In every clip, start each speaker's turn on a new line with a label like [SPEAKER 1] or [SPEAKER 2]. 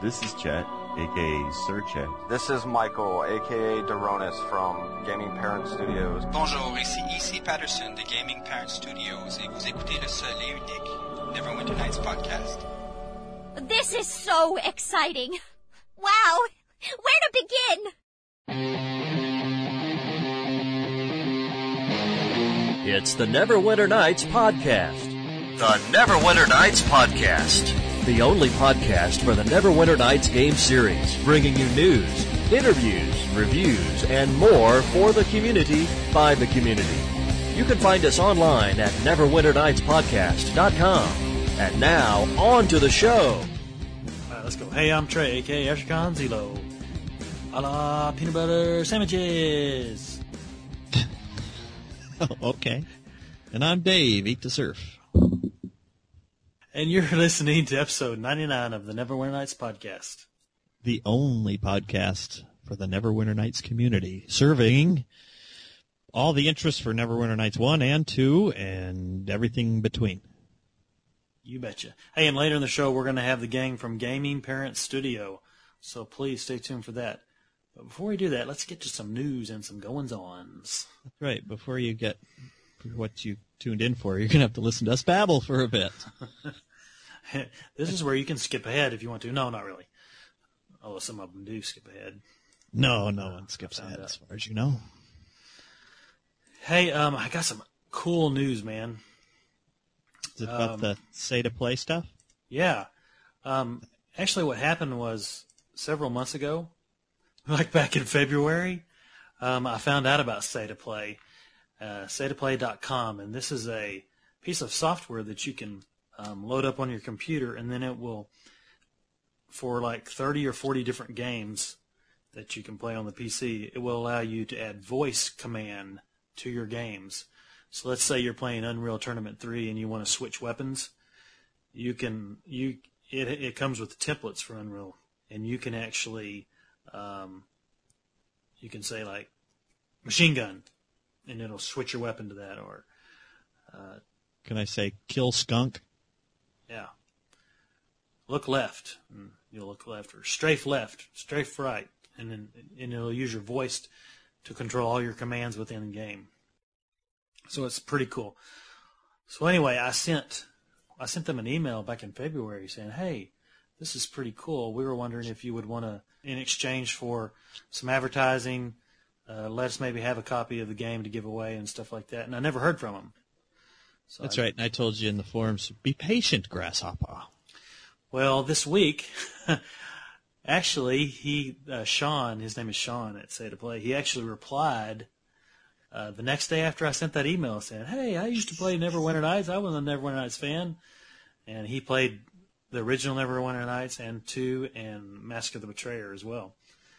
[SPEAKER 1] This is Chet, aka Sir Chet.
[SPEAKER 2] This is Michael, aka Daronis from Gaming Parent Studios.
[SPEAKER 3] Bonjour, ici E.C. Patterson de Gaming Parent Studios et vous écoutez le seul et unique Neverwinter Nights podcast.
[SPEAKER 4] This is so exciting. Wow, where to begin?
[SPEAKER 5] It's the Neverwinter Nights podcast.
[SPEAKER 6] The Neverwinter Nights podcast.
[SPEAKER 5] The only podcast for the Neverwinter Nights game series, bringing you news, interviews, reviews, and more for the community by the community. You can find us online at neverwinternightspodcast.com. And now, on to the show.
[SPEAKER 7] All right, let's go. Hey, I'm Trey, a.k.a. Ashicon Zelo. A la peanut butter sandwiches.
[SPEAKER 6] Okay. And I'm Dave, Eat to Surf.
[SPEAKER 7] And you're listening to episode 99 of the Neverwinter Nights podcast.
[SPEAKER 6] The only podcast for the Neverwinter Nights community, serving all the interests for Neverwinter Nights 1 and 2 and everything between.
[SPEAKER 7] You betcha. Hey, and later in the show, we're going to have the gang from Gaming Parent Studio, so please stay tuned for that. But before we do that, let's get to some news and some goings-ons.
[SPEAKER 6] That's right. Before you get what you tuned in for, you're going to have to listen to us babble for a bit.
[SPEAKER 7] This is where you can skip ahead if you want to. No, not really. Although some of them do skip ahead.
[SPEAKER 6] No one skips ahead as far as you know.
[SPEAKER 7] Hey, I got some cool news, man.
[SPEAKER 6] Is it about the say-to-play stuff?
[SPEAKER 7] Yeah. Actually, what happened was several months ago, like back in February, I found out about say-to-play, say-to-play.com, and this is a piece of software that you can load up on your computer, and then it will, for like 30 or 40 different games that you can play on the PC, it will allow you to add voice command to your games. So let's say you're playing Unreal Tournament 3 and you want to switch weapons. It comes with templates for Unreal, and you can actually you can say like machine gun, and it'll switch your weapon to that. Or
[SPEAKER 6] can I say kill skunk?
[SPEAKER 7] Yeah. Look left, and you'll look left, or strafe left, strafe right, and it'll use your voice to control all your commands within the game. So it's pretty cool. So anyway, I sent them an email back in February saying, hey, this is pretty cool. We were wondering if you would want to, in exchange for some advertising, let us maybe have a copy of the game to give away and stuff like that. And I never heard from them. So
[SPEAKER 6] That's right. And I told you in the forums, be patient, Grasshopper.
[SPEAKER 7] Well, this week, actually, Sean, his name is Sean at Say to Play, he actually replied the next day after I sent that email saying, hey, I used to play Neverwinter Nights. I was a Neverwinter Nights fan. And he played the original Neverwinter Nights and 2 and Mask of the Betrayer as well.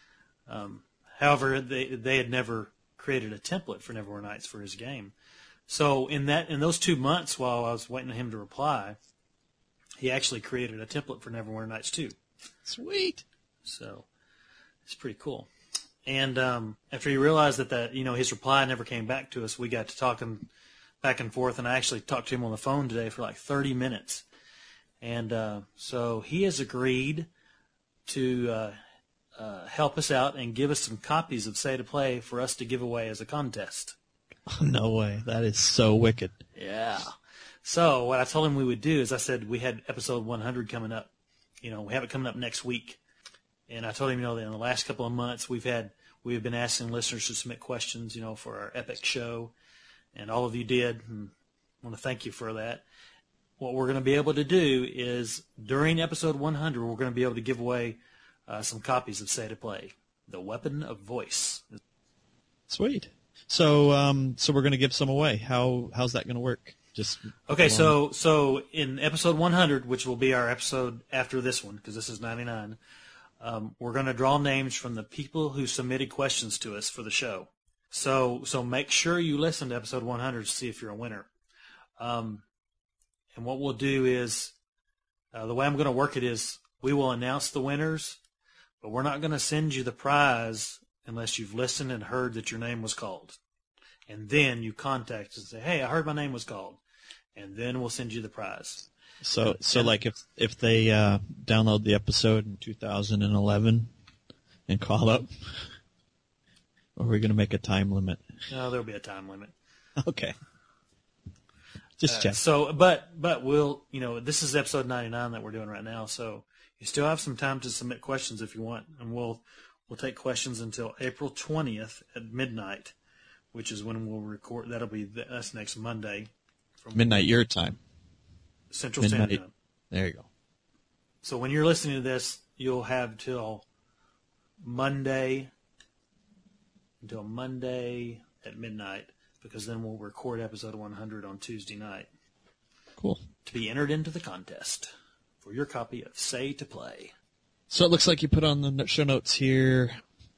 [SPEAKER 7] However, they had never created a template for Neverwinter Nights for his game. So in those 2 months while I was waiting on him to reply, he actually created a template for Neverwinter Nights 2.
[SPEAKER 6] Sweet.
[SPEAKER 7] So it's pretty cool. And after he realized that his reply never came back to us, we got to talking back and forth, and I actually talked to him on the phone today for like 30 minutes. And so he has agreed to help us out and give us some copies of Say to Play for us to give away as a contest.
[SPEAKER 6] No way. That is so wicked.
[SPEAKER 7] Yeah. So what I told him we would do is I said we had episode 100 coming up. We have it coming up next week. And I told him, that in the last couple of months we have been asking listeners to submit questions, for our epic show. And all of you did. And I want to thank you for that. What we're going to be able to do is during episode 100, we're going to be able to give away some copies of Say to Play, The Weapon of Voice.
[SPEAKER 6] Sweet. So we're going to give some away. How's that going to work?
[SPEAKER 7] Okay. So in episode 100, which will be our episode after this one, because this is 99, we're going to draw names from the people who submitted questions to us for the show. So make sure you listen to episode 100 to see if you're a winner. And what we'll do is, the way I'm going to work it is, we will announce the winners, but we're not going to send you the prize unless you've listened and heard that your name was called. And then you contact us and say, hey, I heard my name was called. And then we'll send you the prize.
[SPEAKER 6] So like if they download the episode in 2011 and call up, or are we going to make a time limit?
[SPEAKER 7] No, there'll be a time limit.
[SPEAKER 6] Okay. Just check.
[SPEAKER 7] But we'll, this is episode 99 that we're doing right now, so you still have some time to submit questions if you want, and we'll take questions until April 20th at midnight, which is when we'll record. That's next Monday. From
[SPEAKER 6] midnight your time.
[SPEAKER 7] Central Standard Time.
[SPEAKER 6] There you go.
[SPEAKER 7] So when you're listening to this, you'll have till Monday at midnight, because then we'll record episode 100 on Tuesday night.
[SPEAKER 6] Cool.
[SPEAKER 7] To be entered into the contest for your copy of Say to Play.
[SPEAKER 6] So it looks like you put on the show notes here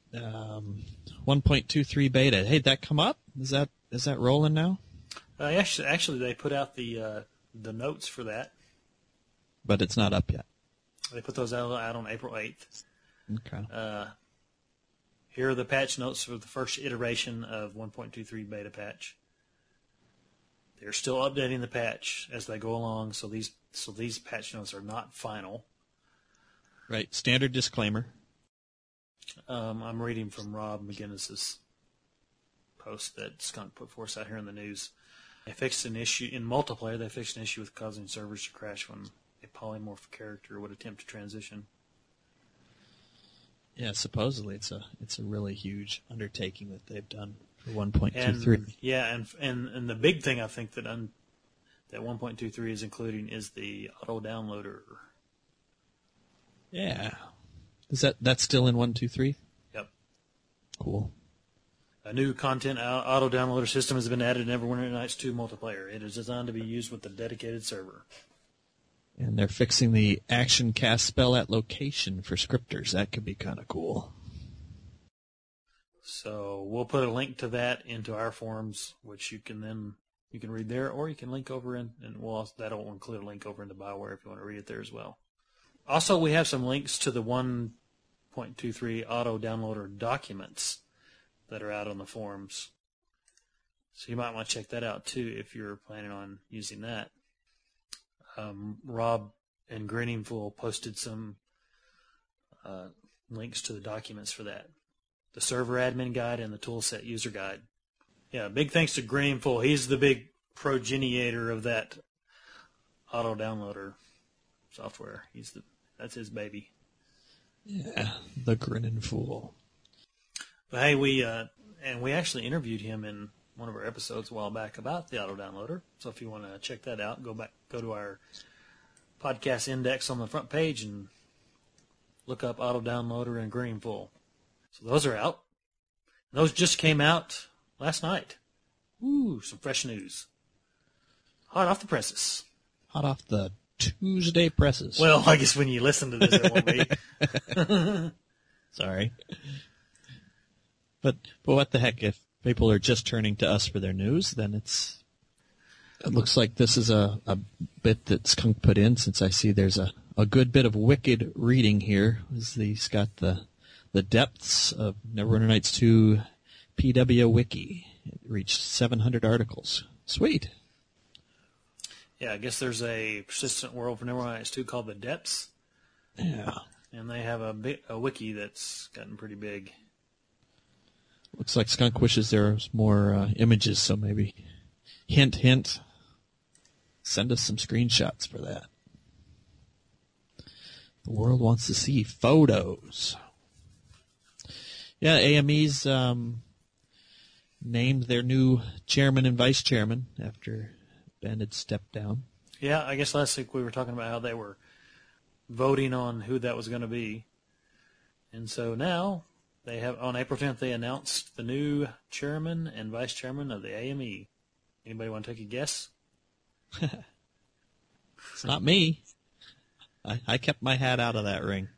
[SPEAKER 6] 1.23 beta. Hey, did that come up? Is that rolling now?
[SPEAKER 7] Actually, they put out the notes for that.
[SPEAKER 6] But it's not up yet.
[SPEAKER 7] They put those out on April 8th.
[SPEAKER 6] Okay.
[SPEAKER 7] Here are the patch notes for the first iteration of 1.23 beta patch. They're still updating the patch as they go along, so these patch notes are not final.
[SPEAKER 6] Right. Standard disclaimer.
[SPEAKER 7] I'm reading from Rob McGinnis's post that Skunk put for us out here in the news. They fixed an issue in multiplayer. They fixed an issue with causing servers to crash when a polymorph character would attempt to transition.
[SPEAKER 6] Yeah, supposedly it's a really huge undertaking that they've done for 1.23.
[SPEAKER 7] And the big thing I think that 1.23 is including is the auto downloader.
[SPEAKER 6] Yeah. Is that's still in 1.23?
[SPEAKER 7] Yep.
[SPEAKER 6] Cool.
[SPEAKER 7] A new content auto downloader system has been added in Neverwinter Nights 2 multiplayer. It is designed to be used with a dedicated server.
[SPEAKER 6] And they're fixing the action cast spell at location for scripters. That could be kind of cool.
[SPEAKER 7] So we'll put a link to that into our forums, which you can read there, or you can link over in, and that'll include a link over in the Bioware if you want to read it there as well. Also, we have some links to the 1.23 auto downloader documents that are out on the forums. So you might want to check that out too if you're planning on using that. Rob and Grinning Fool posted some links to the documents for that. The server admin guide and the toolset user guide. Yeah, big thanks to Grinning Fool. He's the big progenitor of that auto downloader software. That's his baby.
[SPEAKER 6] Yeah, the Grinning Fool.
[SPEAKER 7] But hey, we actually interviewed him in one of our episodes a while back about the auto downloader. So if you want to check that out, go to our podcast index on the front page and look up auto downloader and Grinning Fool. So those are out. Those just came out last night. Ooh, some fresh news. Hot off the presses.
[SPEAKER 6] Hot off the Tuesday presses.
[SPEAKER 7] Well, I guess when you listen to this, it won't be.
[SPEAKER 6] Sorry. But what the heck, if people are just turning to us for their news, then it looks like this is a bit that Skunk put in, since I see there's a good bit of wicked reading here. He's got the depths of Neverwinter Nights 2 PW Wiki. It reached 700 articles. Sweet.
[SPEAKER 7] Yeah, I guess there's a persistent world for Neverwinter Nights 2 called The Depths.
[SPEAKER 6] Yeah.
[SPEAKER 7] And they have a wiki that's gotten pretty big.
[SPEAKER 6] Looks like Skunk wishes there was more images, so maybe hint, send us some screenshots for that. The world wants to see photos. Yeah, AME's named their new chairman and vice chairman after Ben had stepped down.
[SPEAKER 7] Yeah, I guess last week we were talking about how they were voting on who that was going to be. And so now they have, on April 10th, they announced the new chairman and vice chairman of the AME. Anybody want to take a guess?
[SPEAKER 6] It's not me. I kept my hat out of that ring.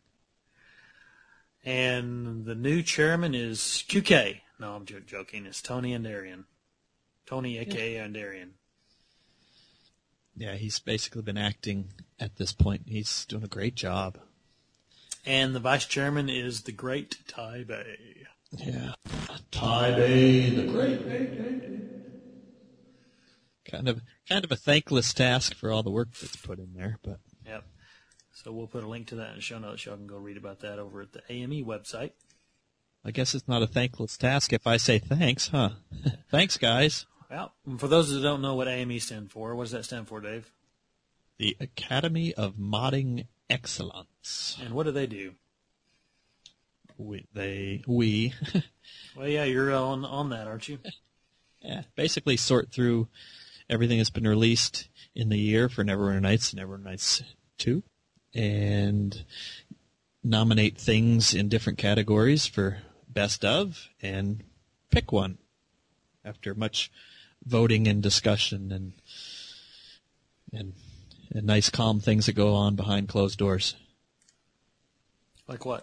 [SPEAKER 7] And the new chairman is QK. No, I'm joking. It's Tony Andarian. Tony, a.k.a. Andarian.
[SPEAKER 6] Yeah, he's basically been acting at this point. He's doing a great job.
[SPEAKER 7] And the vice chairman is the great Tai Bei.
[SPEAKER 6] Yeah. Tai Bei, the great. Kind of a thankless task for all the work that's put in there, but
[SPEAKER 7] Yep. So we'll put a link to that in the show notes. Y'all can go read about that over at the AME website.
[SPEAKER 6] I guess it's not a thankless task if I say thanks, huh? Thanks, guys.
[SPEAKER 7] Well, for those that don't know what AME stands for, what does that stand for, Dave?
[SPEAKER 6] The Academy of Modding Excellence.
[SPEAKER 7] And what do they do?
[SPEAKER 6] We
[SPEAKER 7] Well, yeah, you're on that, aren't you?
[SPEAKER 6] yeah, basically sort through everything that's been released in the year for Neverwinter Nights and Neverwinter Nights 2, and nominate things in different categories for best of, and pick one after much voting and discussion and nice calm things that go on behind closed doors.
[SPEAKER 7] Like what?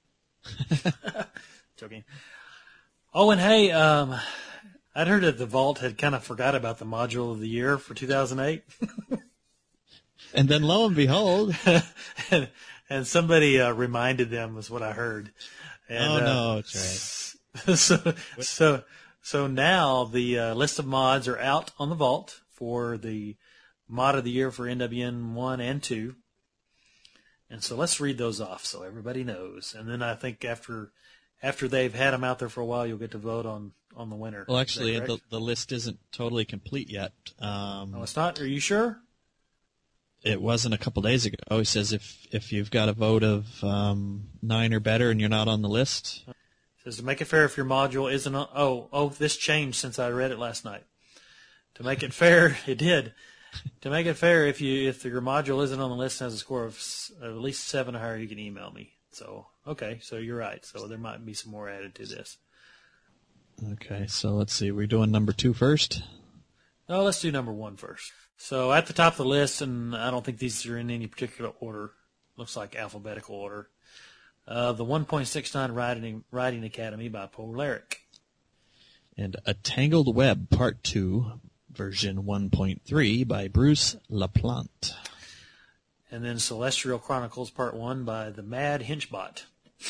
[SPEAKER 7] Joking. Oh, and hey, I'd heard that the Vault had kind of forgot about the module of the year for 2008.
[SPEAKER 6] And then lo and behold,
[SPEAKER 7] and somebody reminded them, was what I heard. And,
[SPEAKER 6] oh no, that's
[SPEAKER 7] right. So now the list of mods are out on the Vault for the mod of the year for NWN 1 and 2. And so let's read those off so everybody knows. And then I think after they've had them out there for a while, you'll get to vote on the winner.
[SPEAKER 6] Well, actually, the list isn't totally complete yet.
[SPEAKER 7] No, it's not? Are you sure?
[SPEAKER 6] It wasn't a couple days ago. He says if you've got a vote of 9 or better and you're not on the list.
[SPEAKER 7] It says to make it fair if your module isn't on... Oh, this changed since I read it last night. To make it fair, it did. To make it fair, if your module isn't on the list and has a score of at least 7 or higher, you can email me. So, okay, so you're right. So there might be some more added to this.
[SPEAKER 6] Okay, so let's see. We're doing number 2 first?
[SPEAKER 7] No, let's do number 1 first. So at the top of the list, and I don't think these are in any particular order. Looks like alphabetical order. The 1.69 Writing Academy by Polaric. And
[SPEAKER 6] A Tangled Web Part 2, version 1.3 by Bruce LaPlante.
[SPEAKER 7] And then Celestial Chronicles Part 1 by the Mad Hinchbot.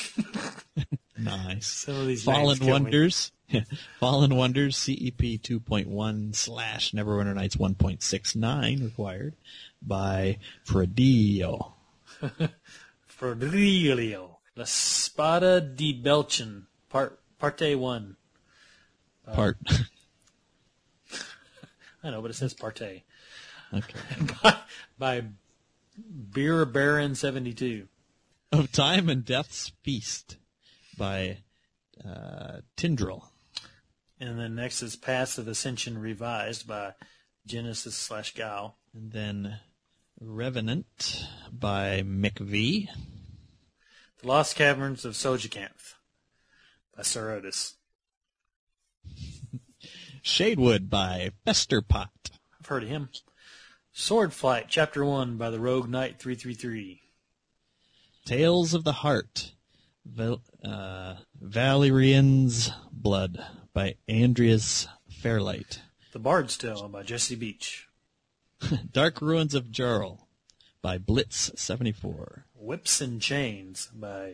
[SPEAKER 6] Nice.
[SPEAKER 7] Some of these
[SPEAKER 6] Fallen Wonders. Fallen Wonders CEP 2.1 / Neverwinter Nights 1.69 required by Fredillo.
[SPEAKER 7] Fredillo. La Spada di Belchin, Parte 1.
[SPEAKER 6] Part.
[SPEAKER 7] I know, but it says Parte.
[SPEAKER 6] Okay.
[SPEAKER 7] by Beer Baron 72.
[SPEAKER 6] Of Time and Death's Feast by Tindril.
[SPEAKER 7] And then next is Paths of Ascension Revised by Genesis / Gal.
[SPEAKER 6] And then Revenant by McV.
[SPEAKER 7] The Lost Caverns of Sojacanth by Sir Otis.
[SPEAKER 6] Shadewood by Festerpot.
[SPEAKER 7] I've heard of him. Sword Flight Chapter 1 by the Rogue Knight 333.
[SPEAKER 6] Tales of the Heart. Valerian's Blood by Andreas Fairlight.
[SPEAKER 7] The Bard's Tale by Jesse Beach.
[SPEAKER 6] Dark Ruins of Jarl by Blitz74.
[SPEAKER 7] Whips and Chains by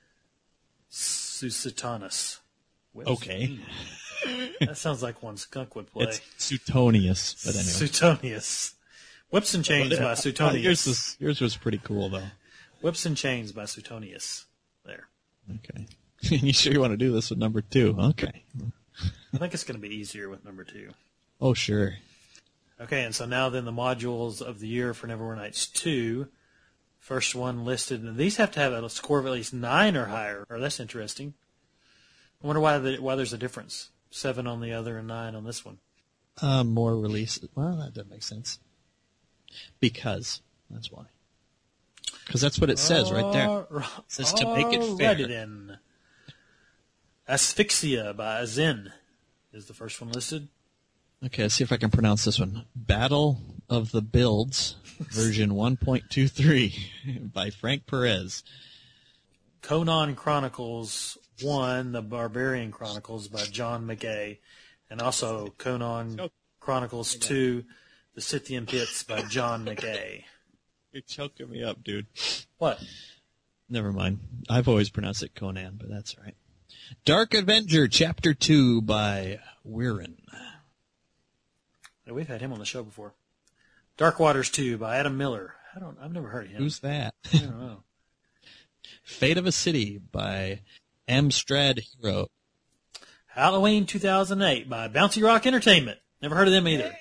[SPEAKER 7] Susatanus.
[SPEAKER 6] Okay.
[SPEAKER 7] That sounds like one Skunk would play.
[SPEAKER 6] It's Suetonius, but anyway.
[SPEAKER 7] Suetonius. Whips and Chains by Suetonius.
[SPEAKER 6] Yours was pretty cool, though.
[SPEAKER 7] Whips and Chains by Suetonius. There.
[SPEAKER 6] Okay. You sure you want to do this with number 2? Okay.
[SPEAKER 7] I think it's going to be easier with number 2.
[SPEAKER 6] Oh, sure.
[SPEAKER 7] Okay, and so now then the modules of the year for Neverwinter Nights 2. First one listed, and these have to have a score of at least 9 or higher. Oh, that's interesting. I wonder why there's a difference. 7 on the other and 9 on this one.
[SPEAKER 6] More releases. Well, that doesn't make sense. Because. That's why. Because that's what it says right there. It says to make it fair.
[SPEAKER 7] Alrighty then. Asphyxia by Zen is the first one listed.
[SPEAKER 6] Okay, let's see if I can pronounce this one. Battle of the Builds, version 1.23 by Frank Perez.
[SPEAKER 7] Conan Chronicles 1, The Barbarian Chronicles by John McGay. And also Conan Chronicles 2, The Scythian Pits by John McGay.
[SPEAKER 6] You're choking me up, dude.
[SPEAKER 7] What?
[SPEAKER 6] Never mind. I've always pronounced it Conan, but that's all right. Dark Avenger, Chapter 2 by Weirin.
[SPEAKER 7] We've had him on the show before. Dark Waters 2 by Adam Miller. I've never heard of him.
[SPEAKER 6] Who's that?
[SPEAKER 7] I don't know.
[SPEAKER 6] Fate of a City by Amstrad Hero.
[SPEAKER 7] Halloween 2008 by Bouncy Rock Entertainment. Never heard of them either.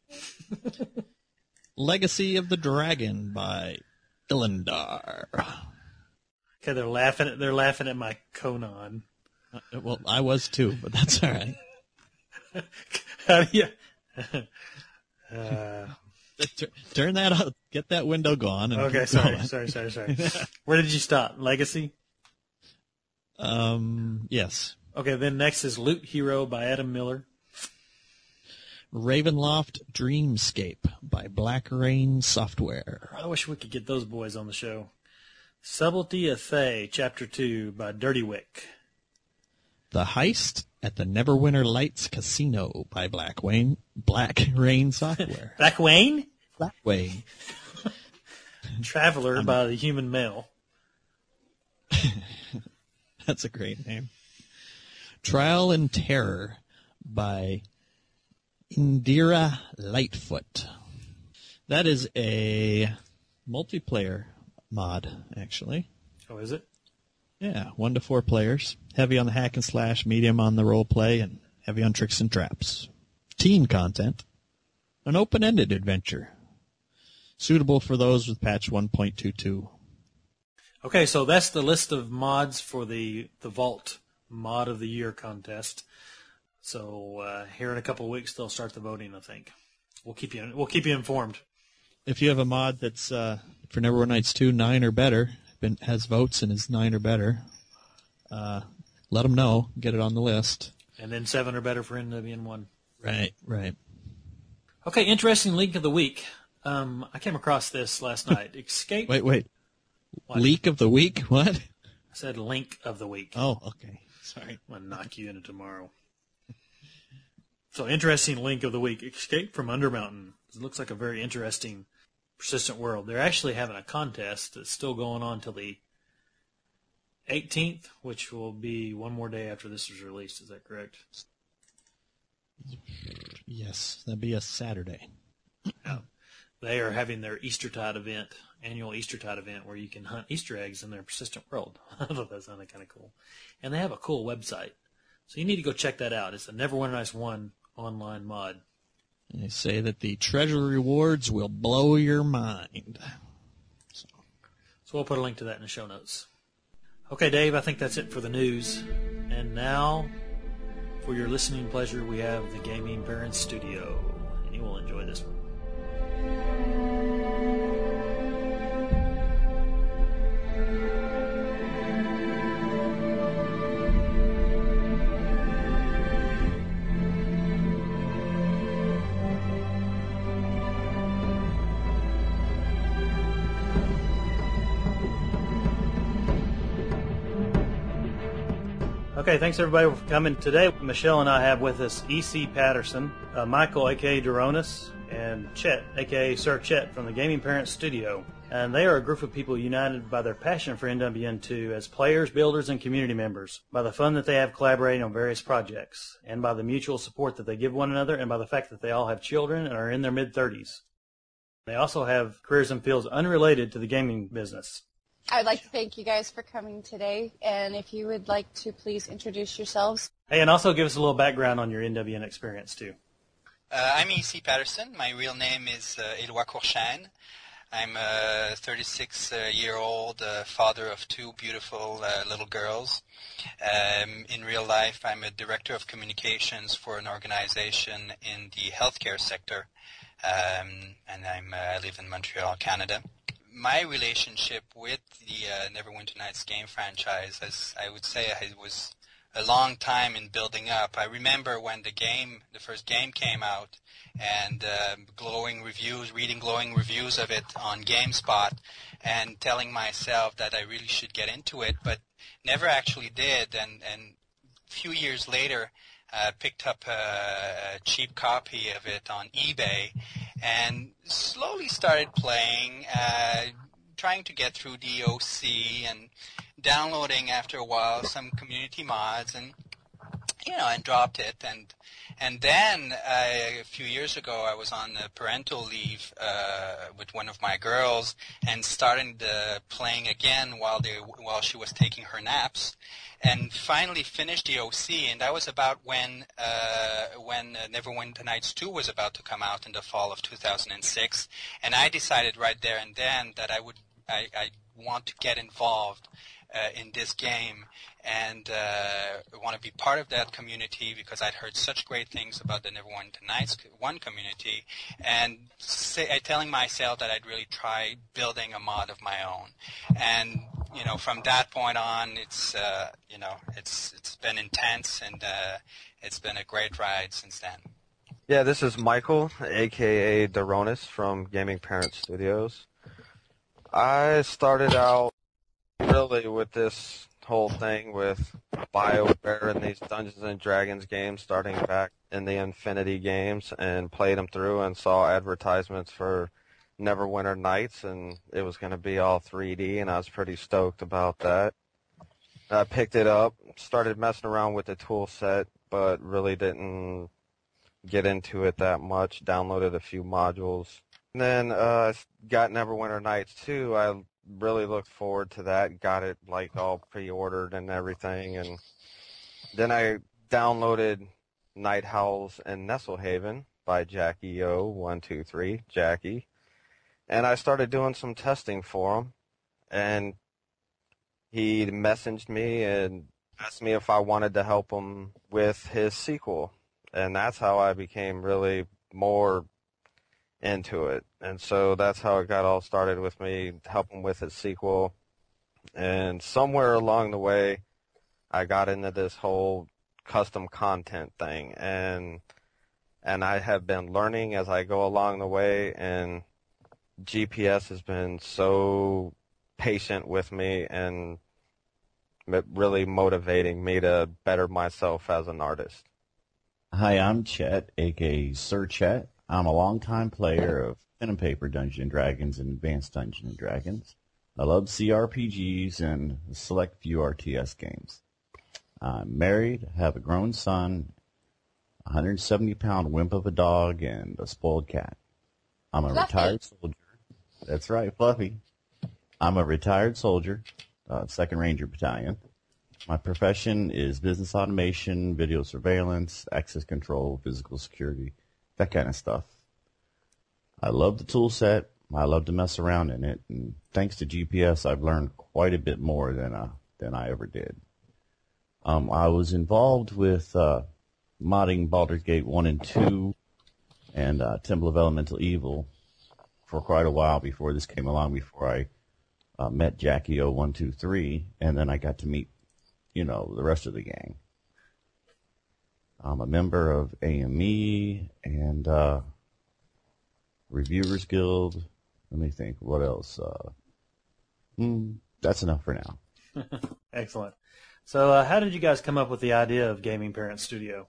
[SPEAKER 6] Legacy of the Dragon by Illandar.
[SPEAKER 7] Okay, they're laughing at my Conan.
[SPEAKER 6] Well, I was too, but that's all right.
[SPEAKER 7] Yeah.
[SPEAKER 6] Turn that up. Get that window gone. And
[SPEAKER 7] Okay, sorry. Where did you stop? Legacy?
[SPEAKER 6] Yes.
[SPEAKER 7] Okay, then next is Loot Hero by Adam Miller.
[SPEAKER 6] Ravenloft Dreamscape by Black Rain Software.
[SPEAKER 7] I wish we could get those boys on the show. Subtlety of Thay, Chapter 2 by Dirty Wick.
[SPEAKER 6] The Heist at the Neverwinter Lights Casino by Black Rain Software.
[SPEAKER 7] Black Wayne?
[SPEAKER 6] Black Wayne.
[SPEAKER 7] Traveler by the Human Male.
[SPEAKER 6] That's a great name. Trial and Terror by Indira Lightfoot. That is a multiplayer mod, actually.
[SPEAKER 7] Oh, is it?
[SPEAKER 6] Yeah, 1 to 4 players. Heavy on the hack and slash, medium on the role play, and heavy on tricks and traps. Teen content. An open-ended adventure. Suitable for those with patch 1.22.
[SPEAKER 7] Okay, so that's the list of mods for the Vault Mod of the Year contest. So here in a couple of weeks they'll start the voting. I think we'll keep you informed.
[SPEAKER 6] If you have a mod that's for Neverwinter Nights 2 9 or better, has votes and is 9 or better, let them know. Get it on the list.
[SPEAKER 7] And then 7 or better for NWN1.
[SPEAKER 6] Right.
[SPEAKER 7] Okay, interesting link of the week. I came across this last night. Escape.
[SPEAKER 6] Wait.
[SPEAKER 7] What?
[SPEAKER 6] Leak of the week? What?
[SPEAKER 7] I said link of the week.
[SPEAKER 6] Oh, okay. Sorry.
[SPEAKER 7] I'm going to knock you into tomorrow. So, interesting link of the week. Escape from Undermountain. It looks like a very interesting Persistent World. They're actually having a contest that's still going on till the 18th, which will be one more day after this is released. Is that correct?
[SPEAKER 6] Yes, that'd be a Saturday.
[SPEAKER 7] Yeah. They are having their Eastertide event, annual Eastertide event, where you can hunt Easter eggs in their Persistent World. I thought that sounded kind of cool. And they have a cool website. So you need to go check that out. It's a Neverwinter Nights 1 online mod.
[SPEAKER 6] And they say that the treasure rewards will blow your mind.
[SPEAKER 7] So we'll put a link to that in the show notes. Okay, Dave, I think that's it for the news. And now, for your listening pleasure, we have the Gaming Parents Studio. And you will enjoy this one. Okay, thanks everybody for coming. Today, Michelle and I have with us E.C. Patterson, Michael, a.k.a. Duronis, and Chet, a.k.a. Sir Chet from the Gaming Parents Studio. And they are a group of people united by their passion for NWN2 as players, builders, and community members, by the fun that they have collaborating on various projects, and by the mutual support that they give one another, and by the fact that they all have children and are in their mid-30s. They also have careers in fields unrelated to the gaming business.
[SPEAKER 8] I'd like to thank you guys for coming today, and if you would like to please introduce yourselves.
[SPEAKER 7] Hey, and also give us a little background on your NWN experience, too.
[SPEAKER 3] I'm E.C. Patterson. My real name is Éloi Courchaine. I'm a 36-year-old father of 2 beautiful little girls. In real life, I'm a director of communications for an organization in the healthcare sector, and I live in Montreal, Canada. My relationship with the Neverwinter Nights game franchise, as I would say, it was a long time in building up. I remember when the first game came out, and reading glowing reviews of it on GameSpot, and telling myself that I really should get into it, but never actually did. And a few years later, picked up a cheap copy of it on eBay, and slowly started playing, trying to get through DOC and downloading after a while some community mods, and and dropped it. And then a few years ago, I was on parental leave with one of my girls and started playing again while she was taking her naps, and finally finished the OC. And that was about when Neverwinter Nights 2 was about to come out in the fall of 2006. And I decided right there and then that I want to get involved in this game and want to be part of that community because I'd heard such great things about the Neverwinter Nights 1 community, and telling myself that I'd really try building a mod of my own. And from that point on, it's been intense, and it's been a great ride since then.
[SPEAKER 2] Yeah, this is Michael, a.k.a. Daronis from Gaming Parent Studios. I started out really with this whole thing with BioWare and these Dungeons and Dragons games starting back in the Infinity games, and played them through and saw advertisements for Neverwinter Nights, and it was going to be all 3D, and I was pretty stoked about that. I picked it up, started messing around with the tool set, but really didn't get into it that much, downloaded a few modules. And then got Neverwinter Nights 2. I really looked forward to that, got it all pre-ordered and everything, and then I downloaded Night Howls and Nestlehaven by Jackie O123, Jackie, and I started doing some testing for him, and he messaged me and asked me if I wanted to help him with his sequel, and that's how I became really more into it. And so that's how it got all started with me helping with his sequel. And somewhere along the way, I got into this whole custom content thing, and I have been learning as I go along the way, and GPS has been so patient with me and really motivating me to better myself as an artist.
[SPEAKER 1] Hi, I'm Chet, a.k.a. Sir Chet. I'm a longtime player of pen and paper Dungeons & Dragons and Advanced Dungeons & Dragons. I love CRPGs and a select few RTS games. I'm married, have a grown son, a 170-pound wimp of a dog, and a spoiled cat. I'm a retired soldier. That's right, Fluffy. I'm a retired soldier, 2nd Ranger Battalion. My profession is business automation, video surveillance, access control, physical security, that kind of stuff. I love the tool set. I love to mess around in it, and thanks to GPS, I've learned quite a bit more than I ever did. I was involved with modding Baldur's Gate 1 and 2 and Temple of Elemental Evil for quite a while before this came along, before I met Jackie O123, and then I got to meet, the rest of the gang. I'm a member of AME and Reviewers Guild. Let me think. What else? That's enough for now.
[SPEAKER 7] Excellent. So how did you guys come up with the idea of Gaming Parent Studio?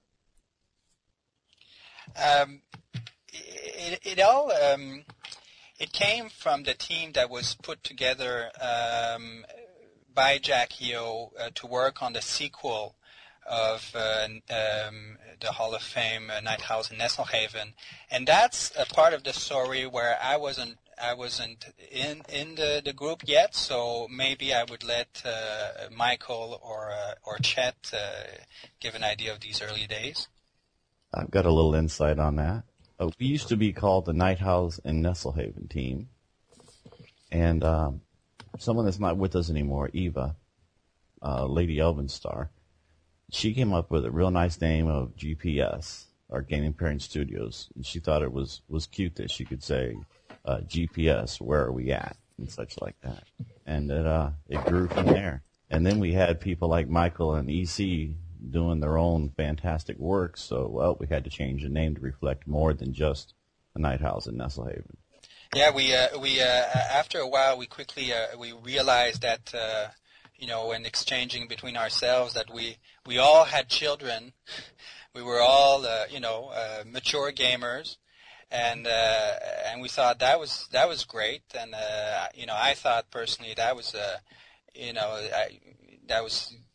[SPEAKER 3] It came from the team that was put together by Jackie O to work on the sequel of the Hall of Fame Night Howls and Nestlehaven, and that's a part of the story where I wasn't in the group yet, so maybe I would let Michael or Chet give an idea of these early days.
[SPEAKER 1] I've got a little insight on that. We used to be called the Night Howls and Nestlehaven team, and someone that's not with us anymore, Eva, Lady Elvenstar, she came up with a real nice name of GPS, or Gaming Parent Studios, and she thought it was cute that she could say GPS, where are we at, and such like that. And it grew from there. And then we had people like Michael and EC doing their own fantastic work, so, we had to change the name to reflect more than just the Night Howls in Nestlehaven.
[SPEAKER 3] Yeah, we after a while, we quickly we realized that, when exchanging between ourselves, that we all had children. We were all, mature gamers, and we thought that was great. And I thought personally that was, that was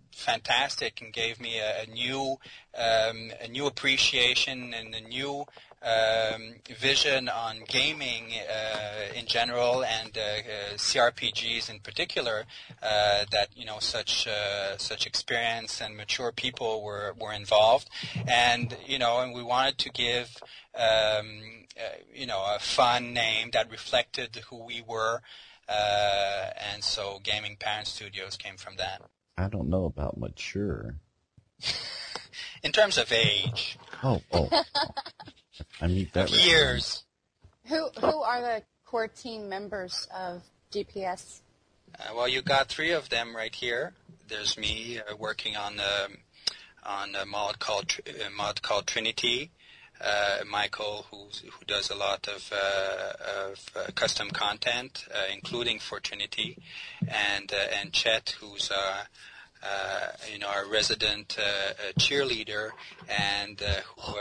[SPEAKER 3] fantastic and gave me a new appreciation and a new vision on gaming in general and CRPGs in particular. That such experience and mature people were involved, and and we wanted to give a fun name that reflected who we were, and so Gaming Parent Studios came from that.
[SPEAKER 1] I don't know about mature.
[SPEAKER 3] In terms of age.
[SPEAKER 1] Oh. I meet that.
[SPEAKER 3] Years.
[SPEAKER 8] Who are the core team members of GPS?
[SPEAKER 3] Well, you got 3 of them right here. There's me working on a mod called Trinity. Michael, who does a lot of custom content, including for Trinity, and Chet, who's our resident cheerleader, and who.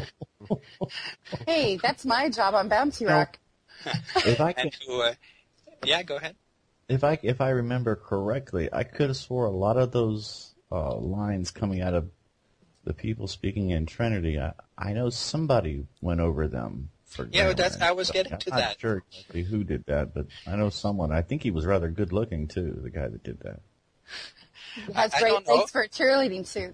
[SPEAKER 8] Hey, that's my job on Bounty Rock.
[SPEAKER 1] If I can,
[SPEAKER 3] yeah, go ahead.
[SPEAKER 1] If I remember correctly, I could have swore a lot of those lines coming out of the people speaking in Trinity. I know somebody went over them for.
[SPEAKER 3] Yeah, I was getting to
[SPEAKER 1] I'm
[SPEAKER 3] that.
[SPEAKER 1] not sure exactly who did that, but I know someone. I think he was rather good looking too. The guy that did that.
[SPEAKER 8] He has great legs for a cheerleading suit.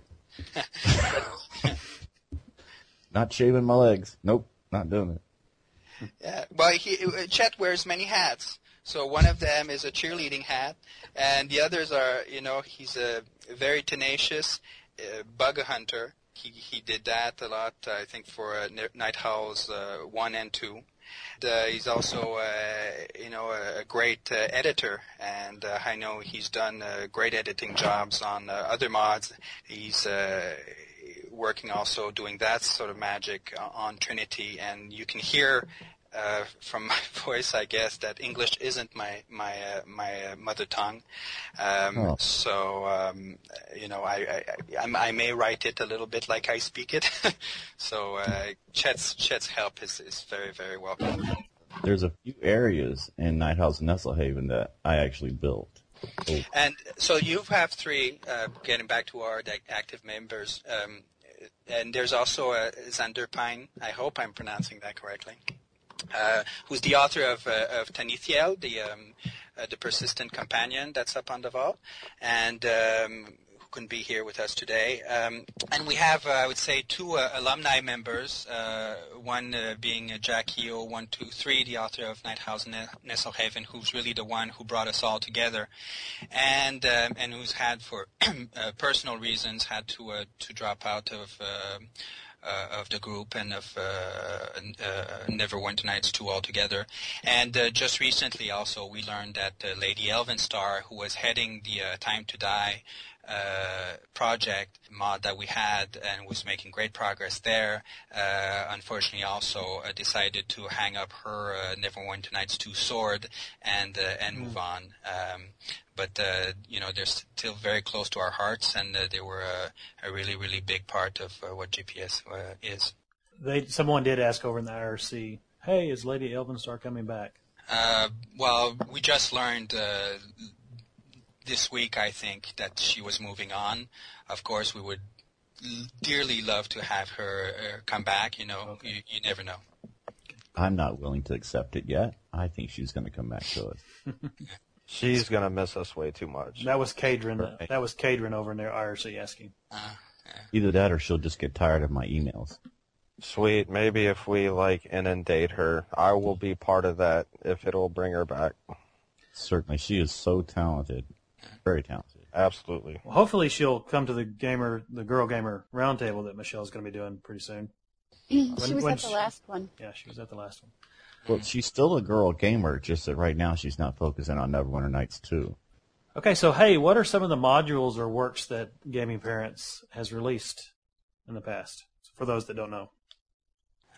[SPEAKER 1] Not shaving my legs. Nope, not doing it.
[SPEAKER 3] Yeah, well, Chet wears many hats. So one of them is a cheerleading hat, and the others are, he's a very tenacious bug hunter. He did that a lot, I think, for Night Owls 1 and 2. He's also, a great editor, and I know he's done great editing jobs on other mods. He's working also doing that sort of magic on Trinity, and you can hear from my voice, I guess, that English isn't my mother tongue. So I may write it a little bit like I speak it. So Chet's help is very, very welcome.
[SPEAKER 1] There's a few areas in Nighthouse Nestlehaven that I actually built. Oh.
[SPEAKER 3] And so you have 3, getting back to our active members, and there's also Xander Pine, I hope I'm pronouncing that correctly, who's the author of Tanithiel, the persistent companion that's up on the vault, and who couldn't be here with us today. And we have, I would say, 2 alumni members, one being Jack Heo 123, the author of Nighthouse Nestlehaven, who's really the one who brought us all together, and who's had, for personal reasons, had to drop out of the group and of Neverwinter Nights 2 altogether. And just recently also we learned that Lady Elvenstar, who was heading the Time to Die project mod that we had and was making great progress there, unfortunately also decided to hang up her Neverwinter Nights 2 sword and move on. But they're still very close to our hearts, and they were a really, really big part of what GPS is.
[SPEAKER 7] Someone did ask over in the IRC, hey, is Lady Elvenstar coming back?
[SPEAKER 3] Well, we just learned this week, I think, that she was moving on. Of course, we would dearly love to have her come back. Okay. You never know.
[SPEAKER 1] I'm not willing to accept it yet. I think she's going to come back to us.
[SPEAKER 2] She's going to miss us way too much.
[SPEAKER 7] That was Cadron. Right. That was Cadron over in their IRC asking.
[SPEAKER 3] Yeah.
[SPEAKER 1] Either that or she'll just get tired of my emails.
[SPEAKER 2] Sweet. Maybe if we, inundate her, I will be part of that if it'll bring her back.
[SPEAKER 1] Certainly. She is so talented. Very talented.
[SPEAKER 2] Absolutely.
[SPEAKER 7] Well, hopefully she'll come to the Girl Gamer Roundtable that Michelle's going to be doing pretty soon.
[SPEAKER 8] She was at the last one.
[SPEAKER 7] Yeah, she was at the last one.
[SPEAKER 1] Well, she's still a girl gamer, just that right now she's not focusing on Neverwinter Nights 2.
[SPEAKER 7] Okay, so hey, what are some of the modules or works that Gaming Parents has released in the past, for those that don't know?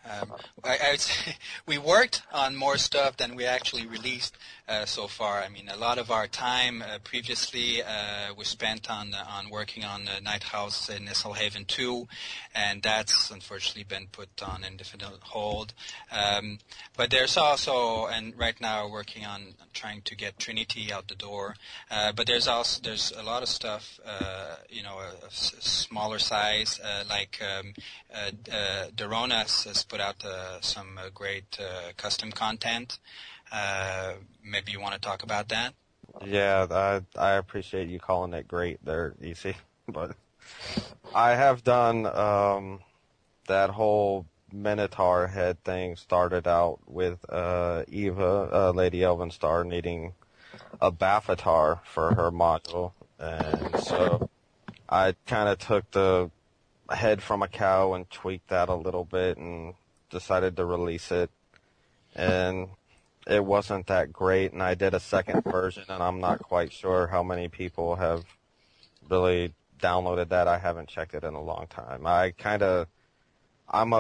[SPEAKER 3] I would say we worked on more stuff than we actually released so far. I mean, a lot of our time previously was spent on working on Night House in Nestlehaven 2, and that's unfortunately been put on indefinite hold. But there's also, and right now we're working on trying to get Trinity out the door. But there's a lot of stuff, a smaller size, like Daronas has put out some great custom content. Maybe you want to talk about that?
[SPEAKER 2] Yeah, I appreciate you calling it great there, EC. But I have done that whole Minotaur head thing started out with Eva, Lady Elvenstar, needing a Baphotar for her module. And so I kind of took the head from a cow and tweaked that a little bit and decided to release it. And it wasn't that great, and I did a second version, and I'm not quite sure how many people have really downloaded that. I haven't checked it in a long time. I'm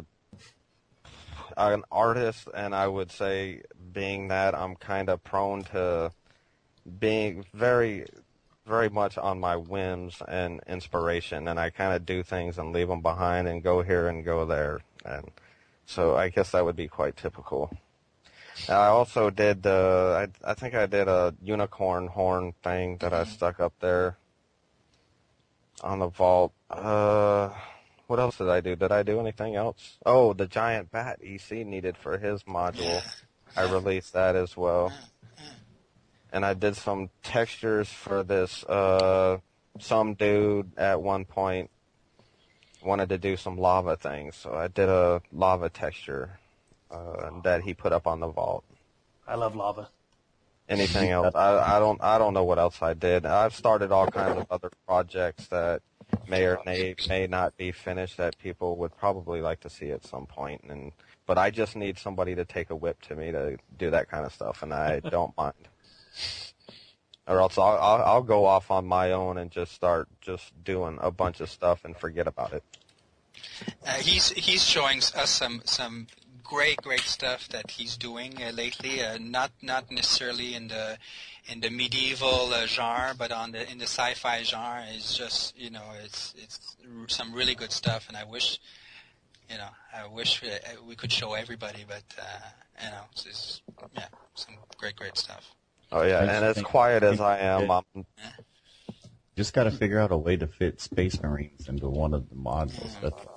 [SPEAKER 2] an artist, and I would say, being that I'm kind of prone to being very, very much on my whims and inspiration, and I kind of do things and leave them behind and go here and go there, and so I guess that would be quite typical. I also did I think I did a unicorn horn thing that I stuck up there on the vault. What else did I do? Did I do anything else? Oh, the giant bat EC needed for his module. I released that as well. And I did some textures for this, some dude at one point wanted to do some lava things, so I did a lava texture that he put up on the vault.
[SPEAKER 7] I love lava.
[SPEAKER 2] Anything else? I don't know what else I did. I've started all kinds of other projects that may or may not be finished that people would probably like to see at some point. But I just need somebody to take a whip to me to do that kind of stuff, and I don't mind. Or else I'll go off on my own and just start just doing a bunch of stuff and forget about it.
[SPEAKER 3] He's showing us some great stuff that he's doing lately. Not necessarily in the medieval genre, but in the sci-fi genre. It's just it's some really good stuff, and I wish we could show everybody, but it's some great stuff.
[SPEAKER 2] Oh yeah, and as quiet as I am,
[SPEAKER 1] just got to figure out a way to fit Space Marines into one of the modules.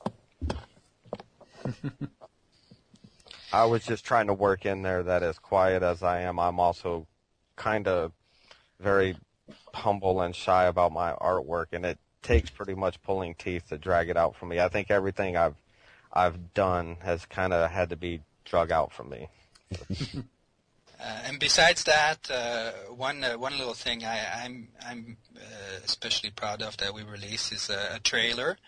[SPEAKER 2] I was just trying to work in there that as quiet as I am, I'm also kind of very humble and shy about my artwork, and it takes pretty much pulling teeth to drag it out from me. I think everything I've done has kind of had to be drug out from me.
[SPEAKER 3] And besides that, one little thing I'm especially proud of that we released is a trailer,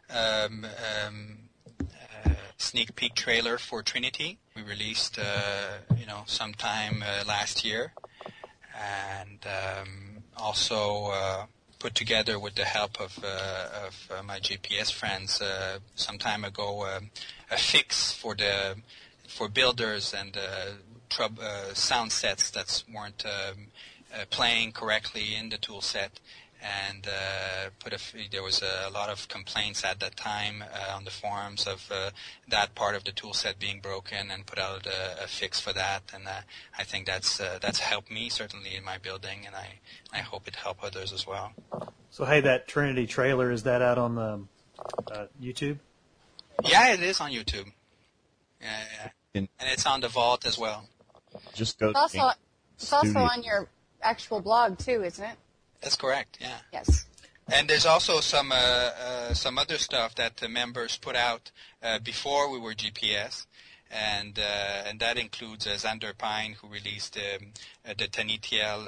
[SPEAKER 3] sneak peek trailer for Trinity. We released sometime last year, and also put together with the help of my GPS friends some time ago a fix for builders and sound sets that weren't playing correctly in the tool set, and there was a lot of complaints at that time on the forums of that part of the tool set being broken, and put out a fix for that, and I think that's helped me certainly in my building, and I hope it helped others as well.
[SPEAKER 7] So hey, that Trinity trailer, is that out on the YouTube?
[SPEAKER 3] Yeah, it is on YouTube. Yeah. And it's on the Vault as well.
[SPEAKER 1] Just go.
[SPEAKER 8] It's also on your actual blog too, isn't it?
[SPEAKER 3] That's correct. Yeah.
[SPEAKER 8] Yes.
[SPEAKER 3] And there's also some other stuff that the members put out before we were GPS, and that includes Xander Pine, who released the Tanitiel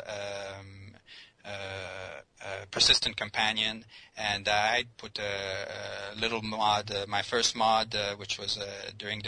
[SPEAKER 3] Persistent Companion, and I put a little mod, my first mod, which was during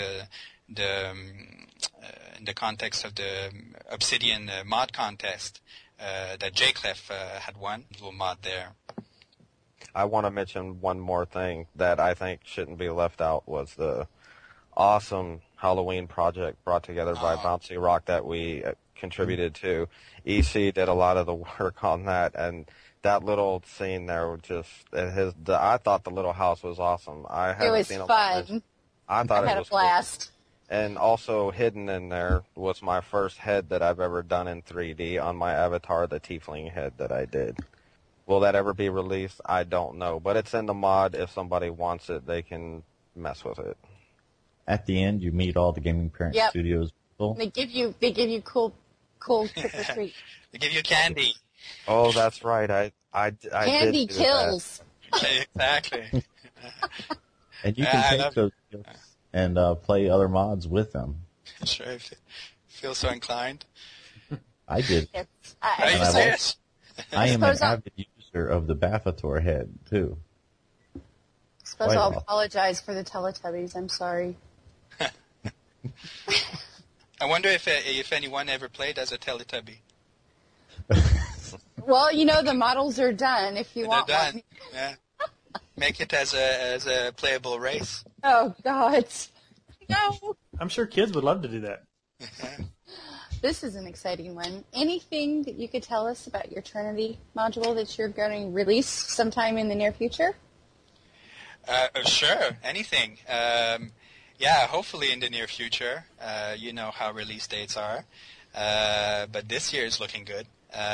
[SPEAKER 3] in the context of the Obsidian mod contest that Jclef had won. A little mod there. I
[SPEAKER 2] want to mention one more thing that I think shouldn't be left out was the awesome Halloween project brought together by Bouncy Rock that we contributed to. EC did a lot of the work on that, and that little scene there I thought the little house was awesome.
[SPEAKER 8] It was fun.
[SPEAKER 2] I thought
[SPEAKER 8] I had
[SPEAKER 2] it was
[SPEAKER 8] a blast.
[SPEAKER 2] Cool. And also hidden in there was my first head that I've ever done in 3D on my avatar, the tiefling head that I did. Will that ever be released? I don't know, but it's in the mod. If somebody wants it, they can mess with it.
[SPEAKER 1] At the end, you meet all the Gaming Parent Studios people.
[SPEAKER 8] They give you cool trick or treat.
[SPEAKER 3] They give you candy.
[SPEAKER 2] Oh, that's right. I
[SPEAKER 8] candy
[SPEAKER 2] did
[SPEAKER 8] kills.
[SPEAKER 3] Exactly.
[SPEAKER 1] And you can take those gifts and play other mods with them.
[SPEAKER 3] Sure, if you feel so inclined.
[SPEAKER 1] I did. I am an avid user of the Baphator head, too.
[SPEAKER 8] I suppose I'll apologize for the Teletubbies. I'm sorry.
[SPEAKER 3] I wonder if anyone ever played as a Teletubby.
[SPEAKER 8] Well, the models are done. If you want
[SPEAKER 3] done.
[SPEAKER 8] one.
[SPEAKER 3] Yeah. Make it as a playable race.
[SPEAKER 8] Oh God. No.
[SPEAKER 7] I'm sure kids would love to do that.
[SPEAKER 8] This is an exciting one. Anything that you could tell us about your Trinity module that you're going to release sometime in the near future?
[SPEAKER 3] Sure, anything. Hopefully in the near future. You know how release dates are. But this year is looking good.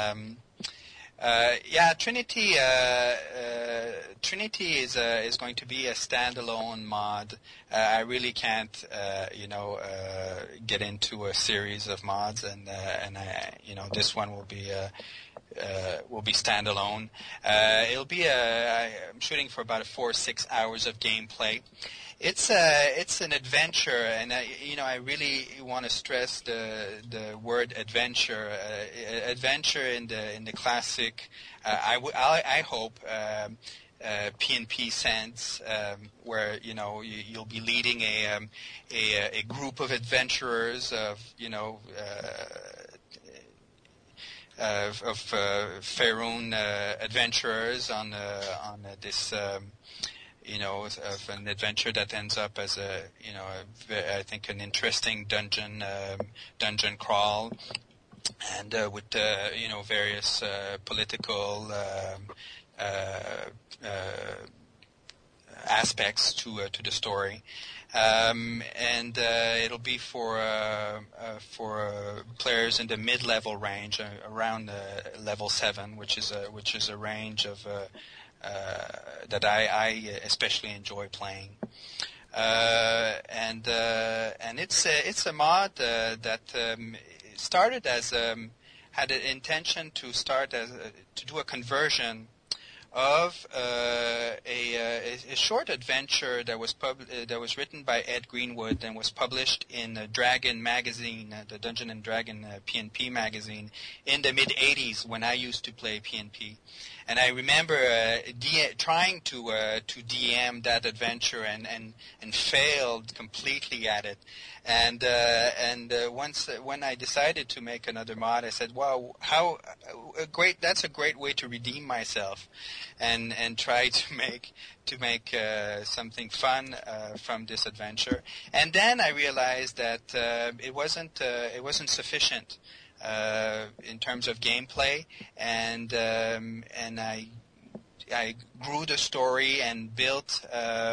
[SPEAKER 3] Trinity. Trinity is going to be a standalone mod. I really can't, get into a series of mods, and this one will be standalone. It'll be I'm shooting for about 4 or 6 hours of gameplay. It's an adventure, and I really want to stress the word adventure. Adventure in the classic. I hope. PNP sense, where you'll be leading a group of adventurers of Faerun adventurers on this of an adventure that ends up as I think an interesting dungeon crawl, and with various political aspects to the story, and it'll be for players in the mid-level range, around level 7, which is a range of that I especially enjoy playing. And it's a mod that started as had an intention to start to do a conversion of a short adventure that was written by Ed Greenwood and was published in Dragon magazine, the Dungeon and Dragon PNP magazine, in the mid-'80s when I used to play PNP. And I remember trying to DM that adventure and failed completely at it. And once when I decided to make another mod, I said, "Wow, that's a great way to redeem myself, and try to make something fun from this adventure." And then I realized that it wasn't sufficient in terms of gameplay, and I grew the story and built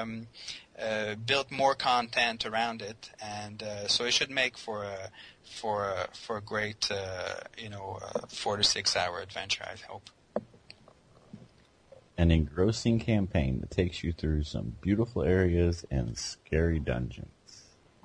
[SPEAKER 3] more content around it, and so it should make for a great 4 to 6 hour adventure, I hope.
[SPEAKER 1] An engrossing campaign that takes you through some beautiful areas and scary dungeons.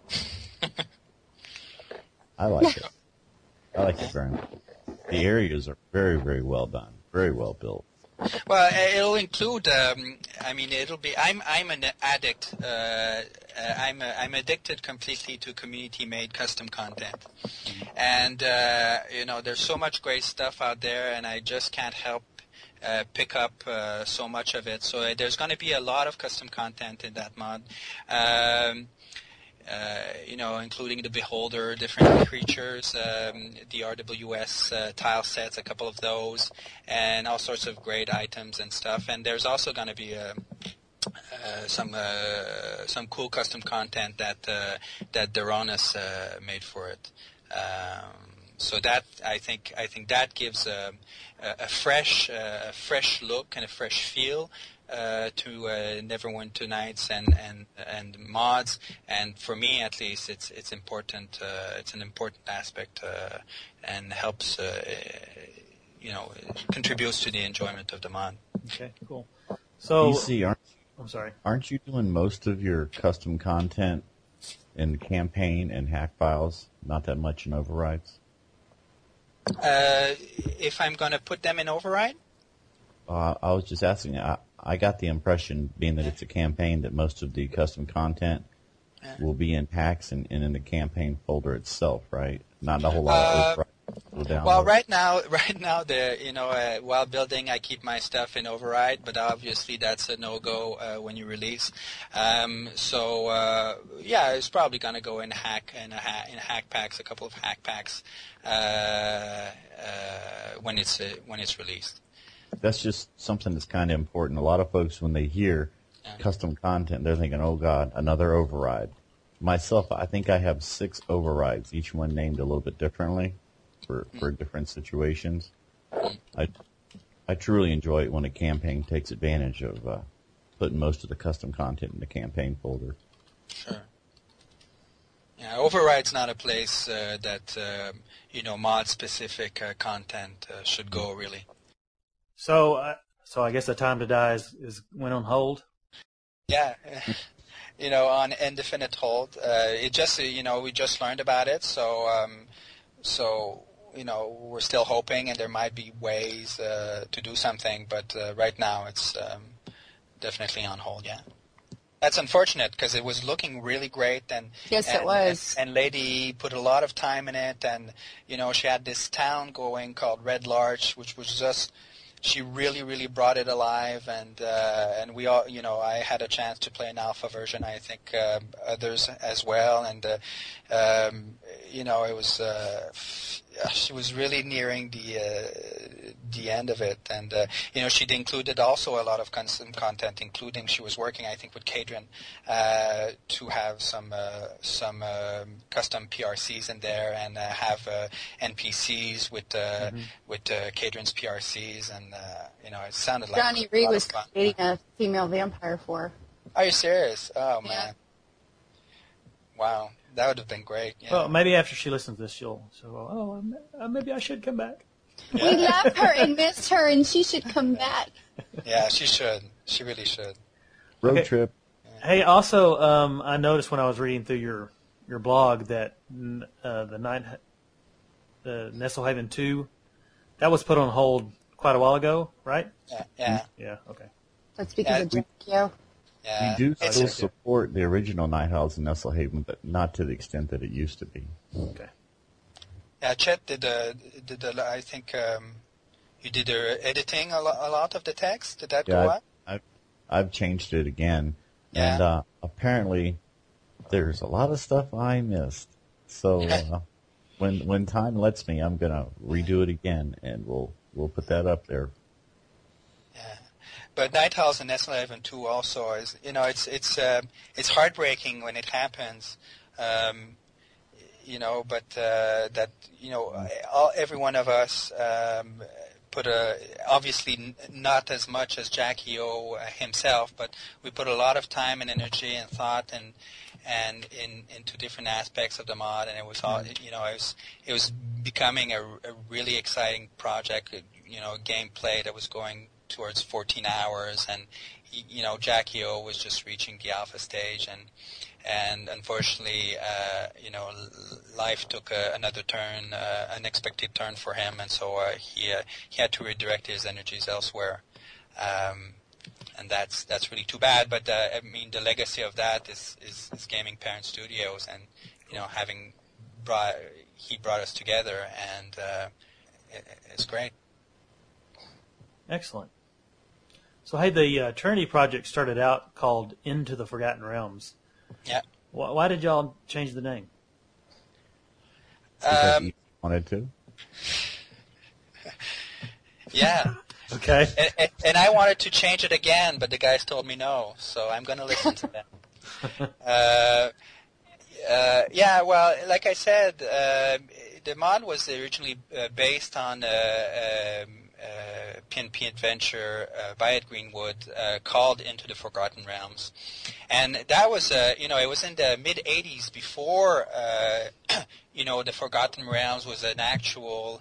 [SPEAKER 1] I like it. I like it very much. The areas are very, very well done, very well built.
[SPEAKER 3] Well, it'll include. It'll be. I'm an addict. I'm addicted completely to community-made custom content, and there's so much great stuff out there, and I just can't help pick up so much of it. So there's going to be a lot of custom content in that mod. Including the Beholder, different creatures, the RWS tile sets, a couple of those, and all sorts of great items and stuff. And there's also going to be some cool custom content that Daronis made for it. So that I think that gives a fresh look and a fresh feel to Neverwinter Nights and mods, and for me at least, it's important. It's an important aspect and helps. Contributes to the enjoyment of the mod.
[SPEAKER 7] Okay, cool. So,
[SPEAKER 1] PC,
[SPEAKER 7] I'm sorry.
[SPEAKER 1] Aren't you doing most of your custom content in campaign and hack files? Not that much in overrides?
[SPEAKER 3] If I'm going to put them in override?
[SPEAKER 1] I was just asking. I got the impression, being that it's a campaign, that most of the custom content will be in hacks and in the campaign folder itself, right? Not a whole lot of overrides.
[SPEAKER 3] Well, right now, while building, I keep my stuff in override, but obviously that's a no-go when you release. It's probably going to go in hack packs, a couple of hack packs when it's released.
[SPEAKER 1] That's just something that's kind of important. A lot of folks, when they hear custom content, they're thinking, "Oh God, another override." Myself, I think I have 6 overrides, each one named a little bit differently for different situations. I truly enjoy it when a campaign takes advantage of putting most of the custom content in the campaign folder.
[SPEAKER 3] Sure. Yeah, override's not a place that mod-specific content should go, really.
[SPEAKER 7] So I guess the time to die went on hold.
[SPEAKER 3] Yeah, on indefinite hold. It just we just learned about it, so we're still hoping, and there might be ways to do something, but right now it's definitely on hold. Yeah, that's unfortunate because it was looking really great, and
[SPEAKER 8] it was.
[SPEAKER 3] And Lady put a lot of time in it, and she had this town going called Red Larch, which was just. She really, really brought it alive, and we all, I had a chance to play an alpha version. I think others as well, and it was. She was really nearing the end of it, and she'd included also a lot of custom content, including she was working, I think, with Kadrin to have some custom PRCs in there, and have NPCs with Kadrin's PRCs, and it sounded like
[SPEAKER 8] Johnny Reed was creating a female vampire for her.
[SPEAKER 3] Are you serious? Oh man! Wow. That would have been great. Yeah.
[SPEAKER 7] Well, maybe after she listens to this, she'll maybe I should come back.
[SPEAKER 8] We love her and miss her, and she should come back.
[SPEAKER 3] Yeah, she should. She really should.
[SPEAKER 1] Road trip.
[SPEAKER 7] Hey, also, I noticed when I was reading through your blog that the Nestlehaven 2, that was put on hold quite a while ago, right?
[SPEAKER 3] Yeah.
[SPEAKER 7] Yeah. Okay.
[SPEAKER 8] That's because of Jackie-O.
[SPEAKER 3] Yeah,
[SPEAKER 1] we do still support the original Nighthowls in Nestlehaven, but not to the extent that it used to be.
[SPEAKER 7] Okay.
[SPEAKER 3] Yeah, Chet did I think you did editing a lot of the text. Did that go up?
[SPEAKER 1] I've changed it again,
[SPEAKER 3] yeah.
[SPEAKER 1] And apparently there's a lot of stuff I missed. So when time lets me, I'm gonna redo it again, and we'll put that up there.
[SPEAKER 3] But Nighthowls and Nestlehaven 2 also is, it's heartbreaking when it happens, but that, every one of us put obviously not as much as Jackie-O himself, but we put a lot of time and energy and thought and into different aspects of the mod, and it was all, it was becoming a really exciting project, gameplay that was going towards 14 hours, and Jackie-O was just reaching the alpha stage, and unfortunately, life took another turn, unexpected turn for him, and so he had to redirect his energies elsewhere, and that's really too bad. But I mean, the legacy of that is Gaming Parent Studios, and he brought us together, and it's great.
[SPEAKER 7] Excellent. So, hey, the Trinity project started out called Into the Forgotten Realms.
[SPEAKER 3] Yeah.
[SPEAKER 7] Why did y'all change the name?
[SPEAKER 1] Because you wanted to?
[SPEAKER 3] Yeah.
[SPEAKER 7] Okay.
[SPEAKER 3] And I wanted to change it again, but the guys told me no, so I'm going to listen to them. Yeah, well, like I said, the mod was originally based on PNP adventure by Ed Greenwood called Into the Forgotten Realms. And that was, it was in the mid-'80s before, the Forgotten Realms was an actual,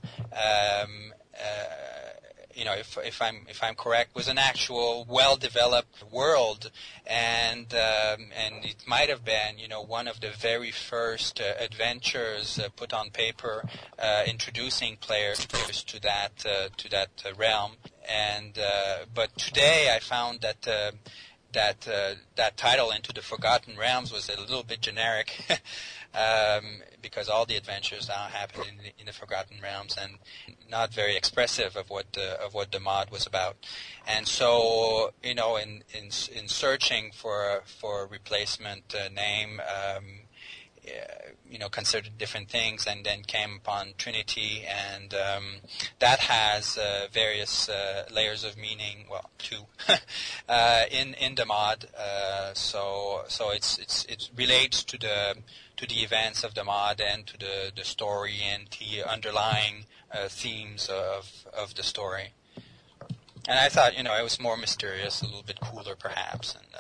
[SPEAKER 3] if I'm correct, was an actual well-developed world, and it might have been, one of the very first adventures put on paper, introducing players to that realm. And but today I found that that title, Into the Forgotten Realms, was a little bit generic. Because all the adventures now happen in the Forgotten Realms, and not very expressive of what the mod was about. And so, in searching for a replacement name, considered different things, and then came upon Trinity, and that has various layers of meaning. Well, two in the mod. So it relates to the events of the mod and to the story and the underlying themes of the story. And I thought, it was more mysterious, a little bit cooler, perhaps, and.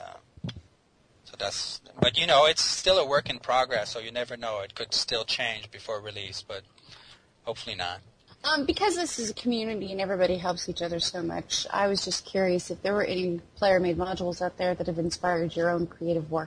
[SPEAKER 3] But it's still a work in progress, so you never know. It could still change before release, but hopefully not.
[SPEAKER 8] Because this is a community and everybody helps each other so much, I was just curious if there were any player-made modules out there that have inspired your own creative work.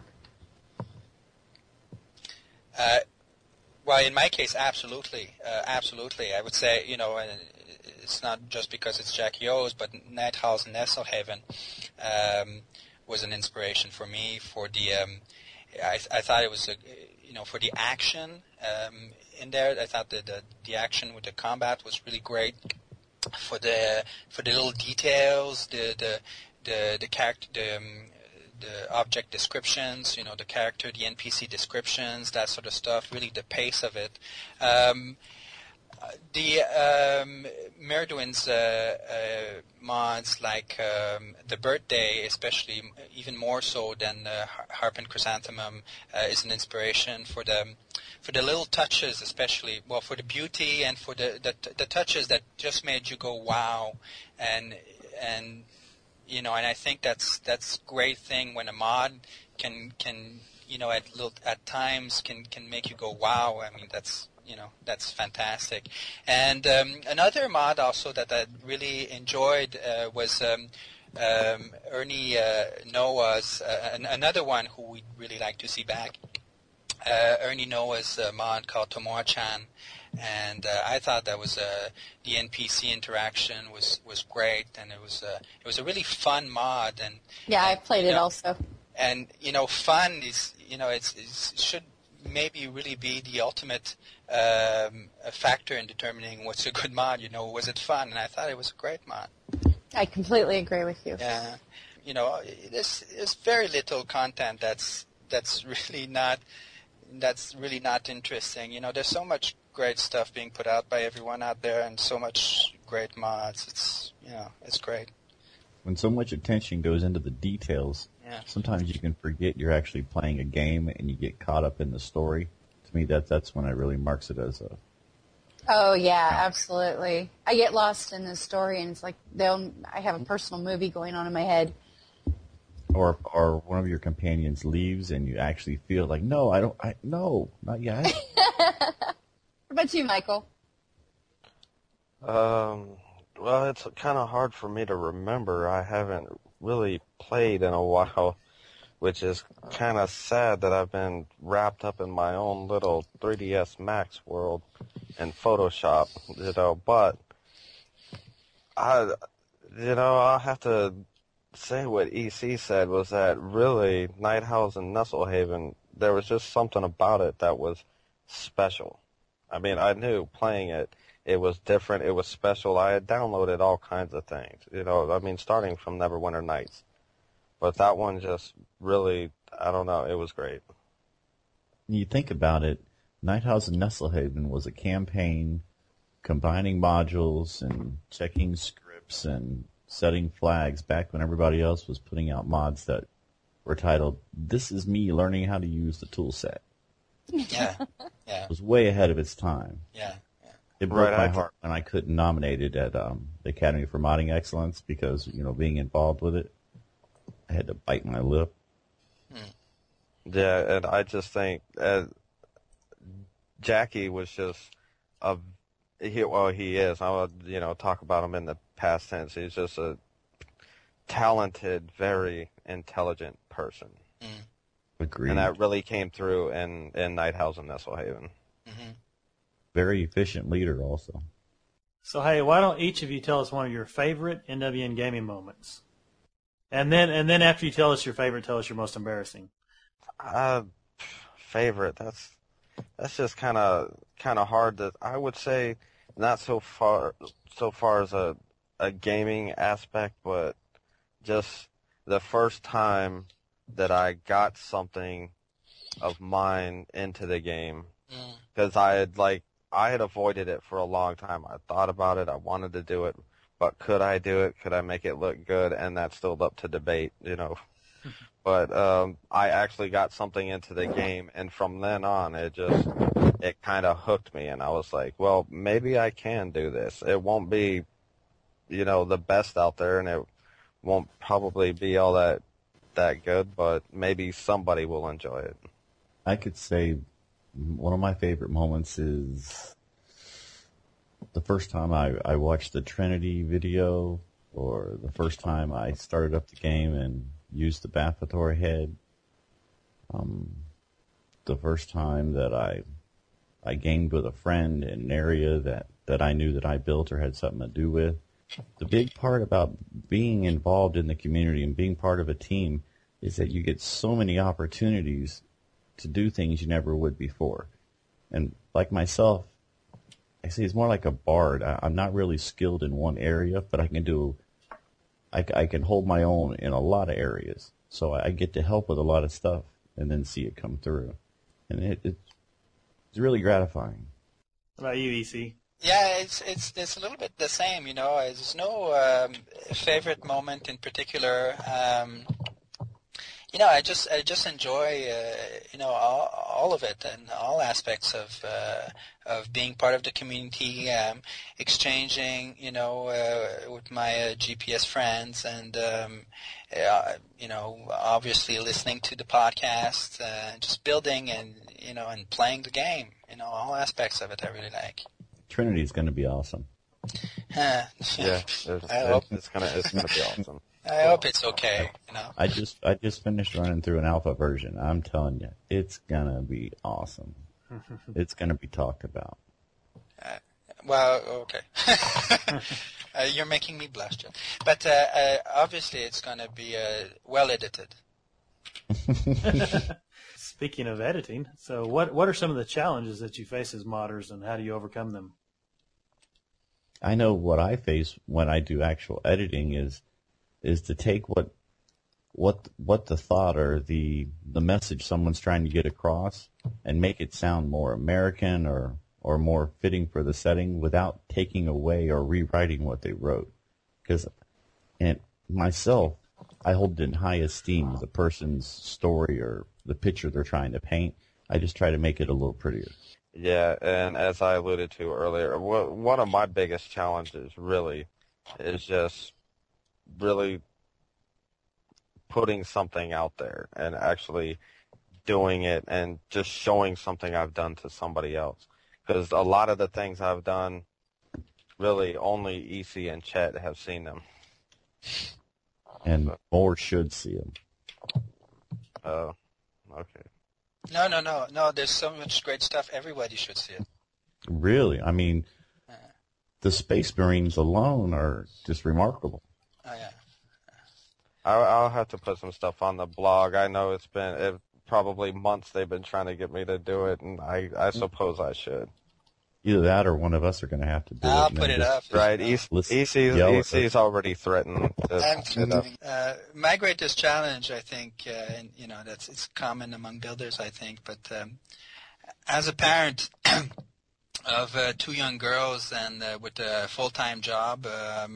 [SPEAKER 3] Well, in my case, absolutely. Absolutely. I would say, it's not just because it's Jackie O's, but Nighthausen Nesselhaven was an inspiration for me for the I thought it was for the action in there. I thought that the action with the combat was really great. For the little details, the character, the object descriptions, the character, the NPC descriptions, that sort of stuff. Really, the pace of it. The Merduin's mods, like the birthday, especially even more so than Harp and Chrysanthemum, is an inspiration for the little touches, especially for the beauty and for the touches that just made you go wow, and I think that's great thing when a mod can at times can make you go wow. I mean that's fantastic. And another mod also that I really enjoyed was Ernie Noah's, another one who we'd really like to see back. Ernie Noah's mod called Tomoa-chan, and I thought that was the NPC interaction was great, and it was a really fun mod. And
[SPEAKER 8] I played it also.
[SPEAKER 3] And fun is it should maybe really be the ultimate a factor in determining what's a good mod. Was it fun? And I thought it was a great mod.
[SPEAKER 8] I completely agree with you.
[SPEAKER 3] Yeah, there's very little content that's really not interesting. There's so much great stuff being put out by everyone out there, and so much great mods. It's great.
[SPEAKER 1] When so much attention goes into the details, sometimes you can forget you're actually playing a game and you get caught up in the story. To me, that's when it really marks it as a...
[SPEAKER 8] Oh, yeah, absolutely. I get lost in the story, and it's like I have a personal movie going on in my head.
[SPEAKER 1] Or one of your companions leaves and you actually feel like, no, not yet.
[SPEAKER 8] What about you, Michael?
[SPEAKER 2] Well, it's kind of hard for me to remember. I haven't really played in a while, which is kind of sad that I've been wrapped up in my own little 3DS Max world and Photoshop, but I'll have to say what EC said was that really Nighthausen Nesselhaven, there was just something about it that was special. I mean, I knew playing it was different, it was special. I had downloaded all kinds of things, starting from Neverwinter Nights. But that one just really, I don't know, it was great.
[SPEAKER 1] You think about it, Nighthausen Nesselhaven was a campaign combining modules and checking scripts and setting flags back when everybody else was putting out mods that were titled, "This is me learning how to use the tool set."
[SPEAKER 3] Yeah, yeah,
[SPEAKER 1] It was way ahead of its time.
[SPEAKER 3] yeah.
[SPEAKER 1] It broke
[SPEAKER 2] Right,
[SPEAKER 1] my
[SPEAKER 2] I-
[SPEAKER 1] heart when I couldn't nominate it at the Academy for Modding Excellence because, being involved with it, I had to bite my lip.
[SPEAKER 2] Yeah, and I just think Jackie was just he is. I would, talk about him in the past tense. He's just a talented, very intelligent person.
[SPEAKER 1] Agreed.
[SPEAKER 2] And that really came through in Nighthouse and Nestlehaven.
[SPEAKER 1] Very efficient leader also.
[SPEAKER 7] So hey, why don't each of you tell us one of your favorite NWN gaming moments? And then after you tell us your favorite, tell us your most embarrassing.
[SPEAKER 2] Favorite. That's just kind of hard. That I would say not so far as a gaming aspect, but just the first time that I got something of mine into the game, because I had avoided it for a long time. I thought about it. I wanted to do it, but could I do it? Could I make it look good? And that's still up to debate, But I actually got something into the game, and from then on, it kind of hooked me, and I was like, well, maybe I can do this. It won't be, the best out there, and it won't probably be all that good, but maybe somebody will enjoy it.
[SPEAKER 1] I could say one of my favorite moments is the first time I watched the Trinity video, or the first time I started up the game and used the Bathator head. The first time that I gamed with a friend in an area that I knew that I built or had something to do with. The big part about being involved in the community and being part of a team is that you get so many opportunities to do things you never would before. And like myself, I say it's more like a bard. I'm not really skilled in one area, but I can hold my own in a lot of areas. So I get to help with a lot of stuff and then see it come through. And it's really gratifying.
[SPEAKER 7] What about you, EC?
[SPEAKER 3] Yeah, it's a little bit the same, There's no favorite moment in particular. I just enjoy all of it and all aspects of being part of the community, exchanging with my GPS friends, and obviously listening to the podcast, just building and and playing the game. All aspects of it I really like.
[SPEAKER 1] Trinity's going to be awesome.
[SPEAKER 2] Yeah,
[SPEAKER 3] I hope
[SPEAKER 2] it's gonna be awesome.
[SPEAKER 3] I hope it's okay.
[SPEAKER 1] I just finished running through an alpha version. I'm telling you, it's gonna be awesome. It's gonna be talked about.
[SPEAKER 3] Well, okay. You're making me blush, Jeff. But obviously, it's gonna be well edited.
[SPEAKER 7] Speaking of editing, so what are some of the challenges that you face as modders, and how do you overcome them?
[SPEAKER 1] I know what I face when I do actual editing is to take what the thought or the message someone's trying to get across and make it sound more American or more fitting for the setting without taking away or rewriting what they wrote. Because myself, I hold in high esteem the person's story or the picture they're trying to paint. I just try to make it a little prettier.
[SPEAKER 2] Yeah, and as I alluded to earlier, one of my biggest challenges really is just really putting something out there and actually doing it and just showing something I've done to somebody else. Because a lot of the things I've done, really only EC and Chet have seen them.
[SPEAKER 1] And more should see them.
[SPEAKER 2] Oh, okay.
[SPEAKER 3] No. There's so much great stuff. Everybody should see it.
[SPEAKER 1] Really? I mean, the Space Marines alone are just remarkable.
[SPEAKER 3] Oh, yeah.
[SPEAKER 2] I'll have to put some stuff on the blog. I know it's been probably months they've been trying to get me to do it, and I suppose I should.
[SPEAKER 1] Either that or one of us are going to have to do
[SPEAKER 3] I'll
[SPEAKER 1] it.
[SPEAKER 3] put it up.
[SPEAKER 2] Right, EC's already threatened.
[SPEAKER 3] I'm threatening. My greatest challenge, I think, and it's common among builders, I think, but as a parent, of two young girls and with a full-time job,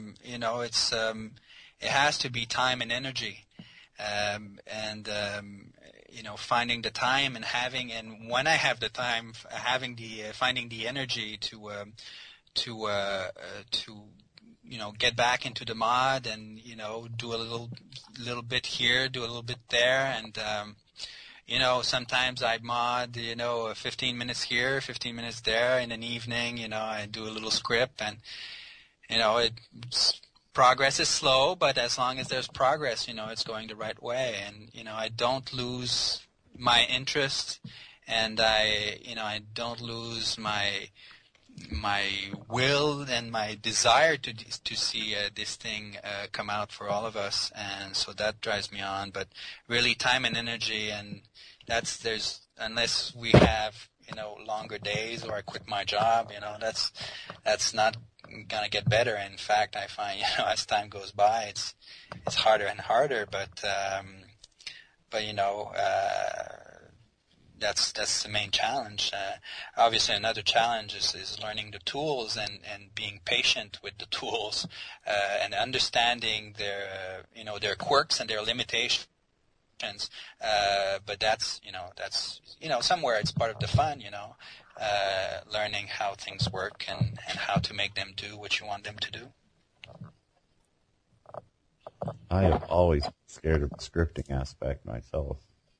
[SPEAKER 3] it has to be time and energy, finding the time and when I have the time, finding the energy to get back into the mod and do a little bit here, do a little bit there, and sometimes I mod 15 minutes here, 15 minutes there. In an evening, I do a little script, and progress is slow, but as long as there's progress, it's going the right way, and I don't lose my interest, and I don't lose my will and my desire to see this thing come out for all of us, and so that drives me on. But really, time and energy, and unless we have longer days or I quit my job, that's not gonna get better. In fact, I find as time goes by, it's harder and harder. But that's the main challenge. Obviously, another challenge is learning the tools and being patient with the tools and understanding their quirks and their limitations. But that's somewhere it's part of the fun. Learning how things work and how to make them do what you want them to do.
[SPEAKER 1] I have always been scared of the scripting aspect myself.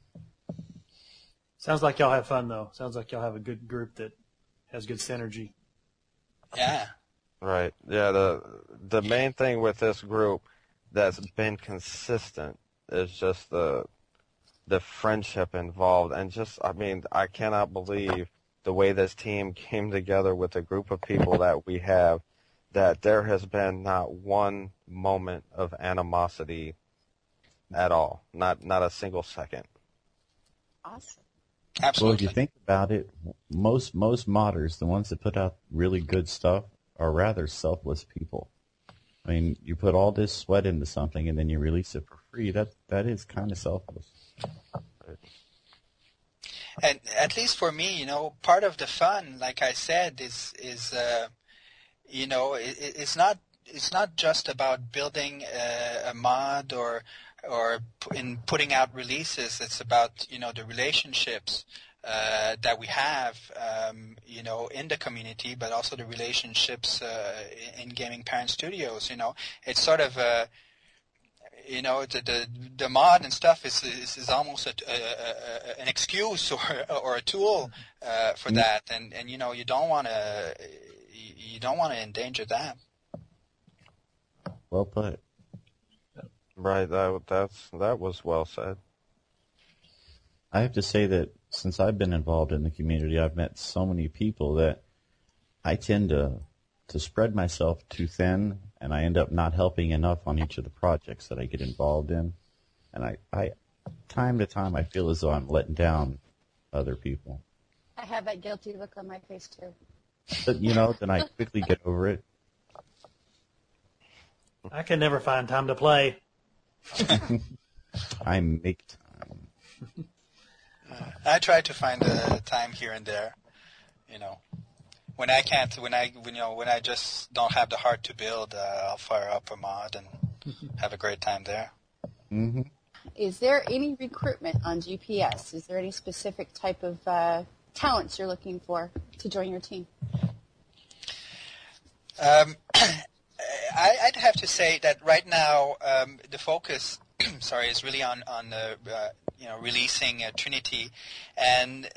[SPEAKER 7] Sounds like y'all have fun, though. Sounds like y'all have a good group that has good synergy.
[SPEAKER 3] Yeah.
[SPEAKER 2] Right. Yeah. The main thing with this group that's been consistent is just the friendship involved, and I cannot believe the way this team came together with a group of people that we have, that there has been not one moment of animosity at all. Not a single second.
[SPEAKER 8] Awesome.
[SPEAKER 3] Absolutely.
[SPEAKER 1] Well, if you think about it, most modders, the ones that put out really good stuff, are rather selfless people. I mean, you put all this sweat into something and then you release it for free. That is kind of selfless.
[SPEAKER 3] And at least for me, part of the fun, like I said, is it's not just about building a mod or in putting out releases. It's about the relationships that we have in the community, but also the relationships in Gaming Parent Studios. It's sort of the mod and stuff is almost an excuse or a tool for that, and you don't want to endanger that.
[SPEAKER 1] Well put.
[SPEAKER 2] Right. That was well said.
[SPEAKER 1] I have to say that since I've been involved in the community, I've met so many people that I tend to spread myself too thin, and I end up not helping enough on each of the projects that I get involved in. And I time to time, I feel as though I'm letting down other people.
[SPEAKER 8] I have that guilty look on my face, too.
[SPEAKER 1] But, then I quickly get over it.
[SPEAKER 7] I can never find time to play.
[SPEAKER 1] I make time.
[SPEAKER 3] I try to find time here and there, when I can't, when I just don't have the heart to build, I'll fire up a mod and have a great time there.
[SPEAKER 1] Mm-hmm.
[SPEAKER 8] Is there any recruitment on GPS? Is there any specific type of talents you're looking for to join your team?
[SPEAKER 3] I'd have to say that right now the focus, is really on releasing Trinity, and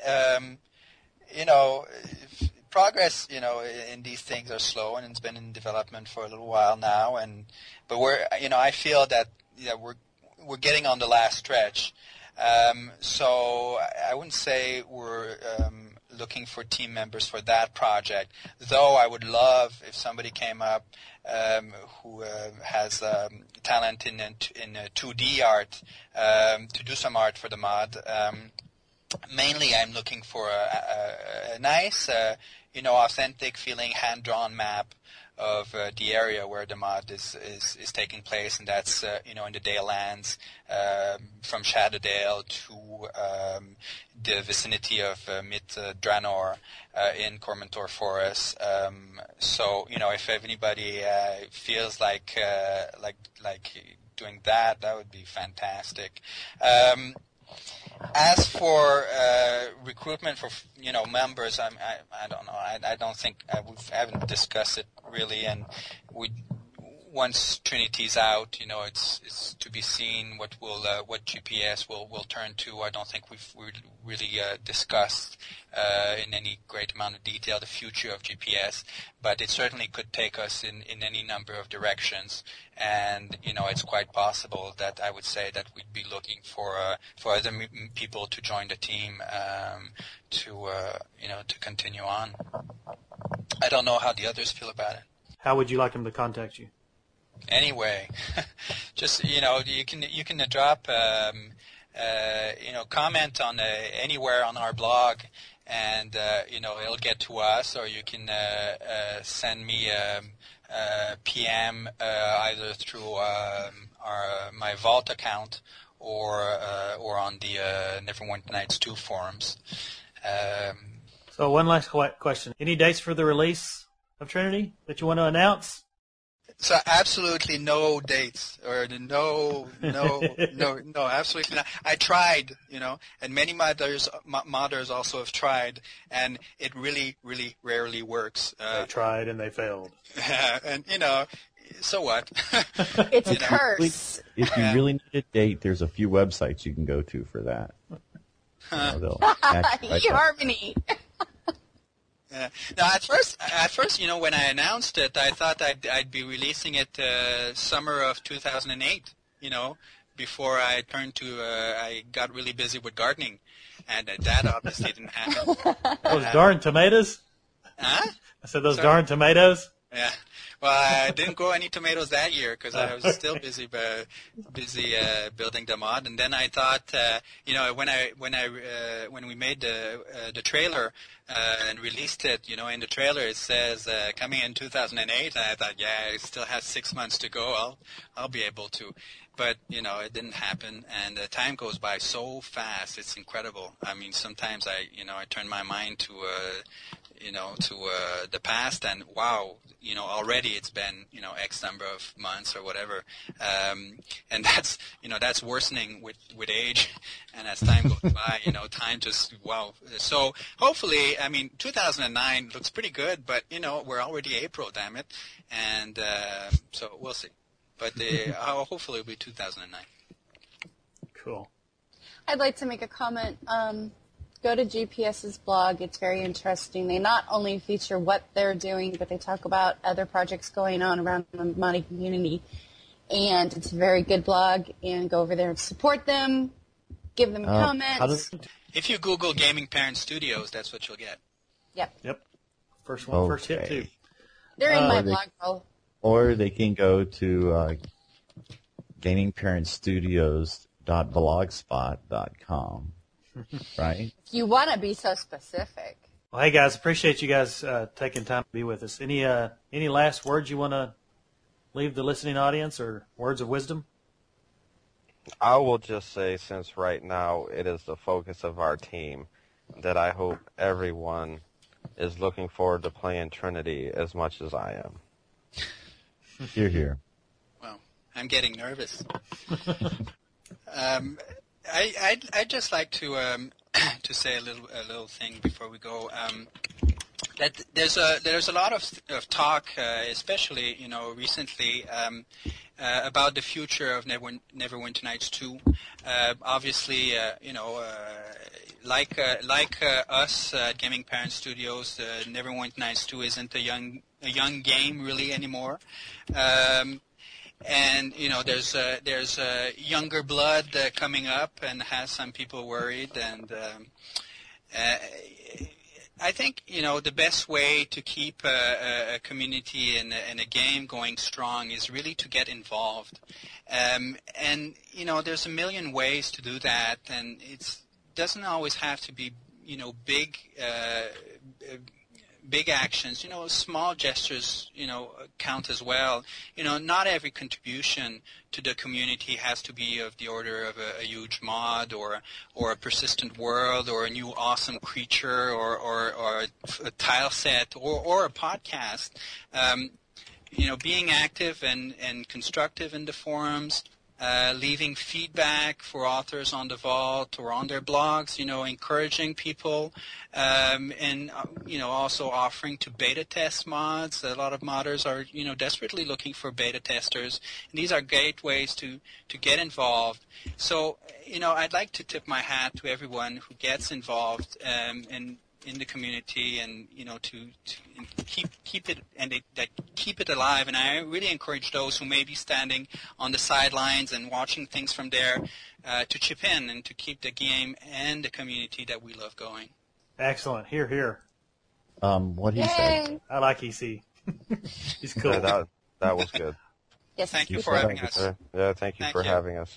[SPEAKER 3] progress, in these things are slow, and it's been in development for a little while now, but I feel that we're getting on the last stretch. So I wouldn't say we're looking for team members for that project, though I would love if somebody came up who has talent in 2D art to do some art for the mod. Mainly I'm looking for a nice, authentic feeling hand-drawn map the area where the mod is taking place, and that's in the Dalelands, from Shadowdale to the vicinity of Mid Dranor in Cormentor Forest. So if anybody feels like doing that would be fantastic. As for recruitment for members, I don't know. I don't think we haven't discussed it really, and once Trinity's out, it's to be seen what GPS will turn to. I don't think we've really discussed in any great amount of detail the future of GPS, but it certainly could take us in any number of directions, and it's quite possible that I would say that we'd be looking for other people to join the team to continue on. I don't know how the others feel about it.
[SPEAKER 7] How would you like them to contact you?
[SPEAKER 3] Anyway, just you can drop comment on anywhere on our blog, and it'll get to us, or you can send me a PM either through my Vault account or on the Neverwinter Nights 2 forums.
[SPEAKER 7] So one last question: any dates for the release of Trinity that you want to announce?
[SPEAKER 3] So absolutely no dates, or no, absolutely not. I tried, and many modders also have tried, and it really, really rarely works.
[SPEAKER 7] They tried and they failed.
[SPEAKER 3] And so what?
[SPEAKER 8] It's a curse.
[SPEAKER 1] If you really need a date, there's a few websites you can go to for that. They'll
[SPEAKER 8] eHarmony.
[SPEAKER 3] Now, at first, when I announced it, I thought I'd be releasing it summer of 2008. Before I I got really busy with gardening, and that obviously didn't happen.
[SPEAKER 7] Those darn tomatoes.
[SPEAKER 3] Huh?
[SPEAKER 7] I said those darn tomatoes.
[SPEAKER 3] Yeah. Well, I didn't grow any tomatoes that year because I was still busy building the mod. And then I thought, when we made the trailer and released it, in the trailer it says coming in 2008. And I thought, it still has 6 months to go. I'll be able to. But it didn't happen, and time goes by so fast. It's incredible. I mean, sometimes I turn my mind to the past, and wow, already it's been X number of months or whatever, and that's worsening with age, and as time goes by, time just wow. So hopefully, 2009 looks pretty good, but we're already April, damn it, and so we'll see. But hopefully it'll be 2009.
[SPEAKER 7] Cool.
[SPEAKER 8] I'd like to make a comment. Go to GPS's blog. It's very interesting. They not only feature what they're doing, but they talk about other projects going on around the modding community. And it's a very good blog. And go over there and support them. Give them comments.
[SPEAKER 3] If you Google Gaming Parent Studios, that's what you'll get.
[SPEAKER 8] Yep.
[SPEAKER 7] First one, first hit, too.
[SPEAKER 8] They're in my blog roll.
[SPEAKER 1] Or they can go to gamingparentstudios.blogspot.com, right?
[SPEAKER 8] If you want to be so specific.
[SPEAKER 7] Well, hey, guys, appreciate you guys taking time to be with us. Any last words you want to leave the listening audience, or words of wisdom?
[SPEAKER 2] I will just say, since right now it is the focus of our team, that I hope everyone is looking forward to playing Trinity as much as I am.
[SPEAKER 1] Hear, hear.
[SPEAKER 3] Well, I'm getting nervous. I'd just like to say a little thing before we go. That there's a lot of talk, especially recently, about the future of Neverwinter Nights 2. Obviously, like us at Gaming Parent Studios, Neverwinter Nights 2 isn't a young game really anymore. And there's younger blood coming up, and has some people worried. And I think the best way to keep a community and a game going strong is really to get involved. And there's a million ways to do that, and it doesn't always have to be big big actions, small gestures, count as well. Not every contribution to the community has to be of the order of a huge mod or a persistent world or a new awesome creature or a tile set or a podcast. Being active and constructive in the forums, leaving feedback for authors on the Vault or on their blogs, encouraging people, and also offering to beta test mods. A lot of modders are, desperately looking for beta testers. And these are great ways to get involved. So, I'd like to tip my hat to everyone who gets involved in the community, and to keep it and that keep it alive. And I really encourage those who may be standing on the sidelines and watching things from there to chip in and to keep the game and the community that we love going.
[SPEAKER 7] Excellent. Hear, hear.
[SPEAKER 1] What he said.
[SPEAKER 7] I like EC. He's cool.
[SPEAKER 2] Yeah, that was good.
[SPEAKER 8] Yes.
[SPEAKER 3] Thank you for having us.
[SPEAKER 2] Yeah, thank you for having us.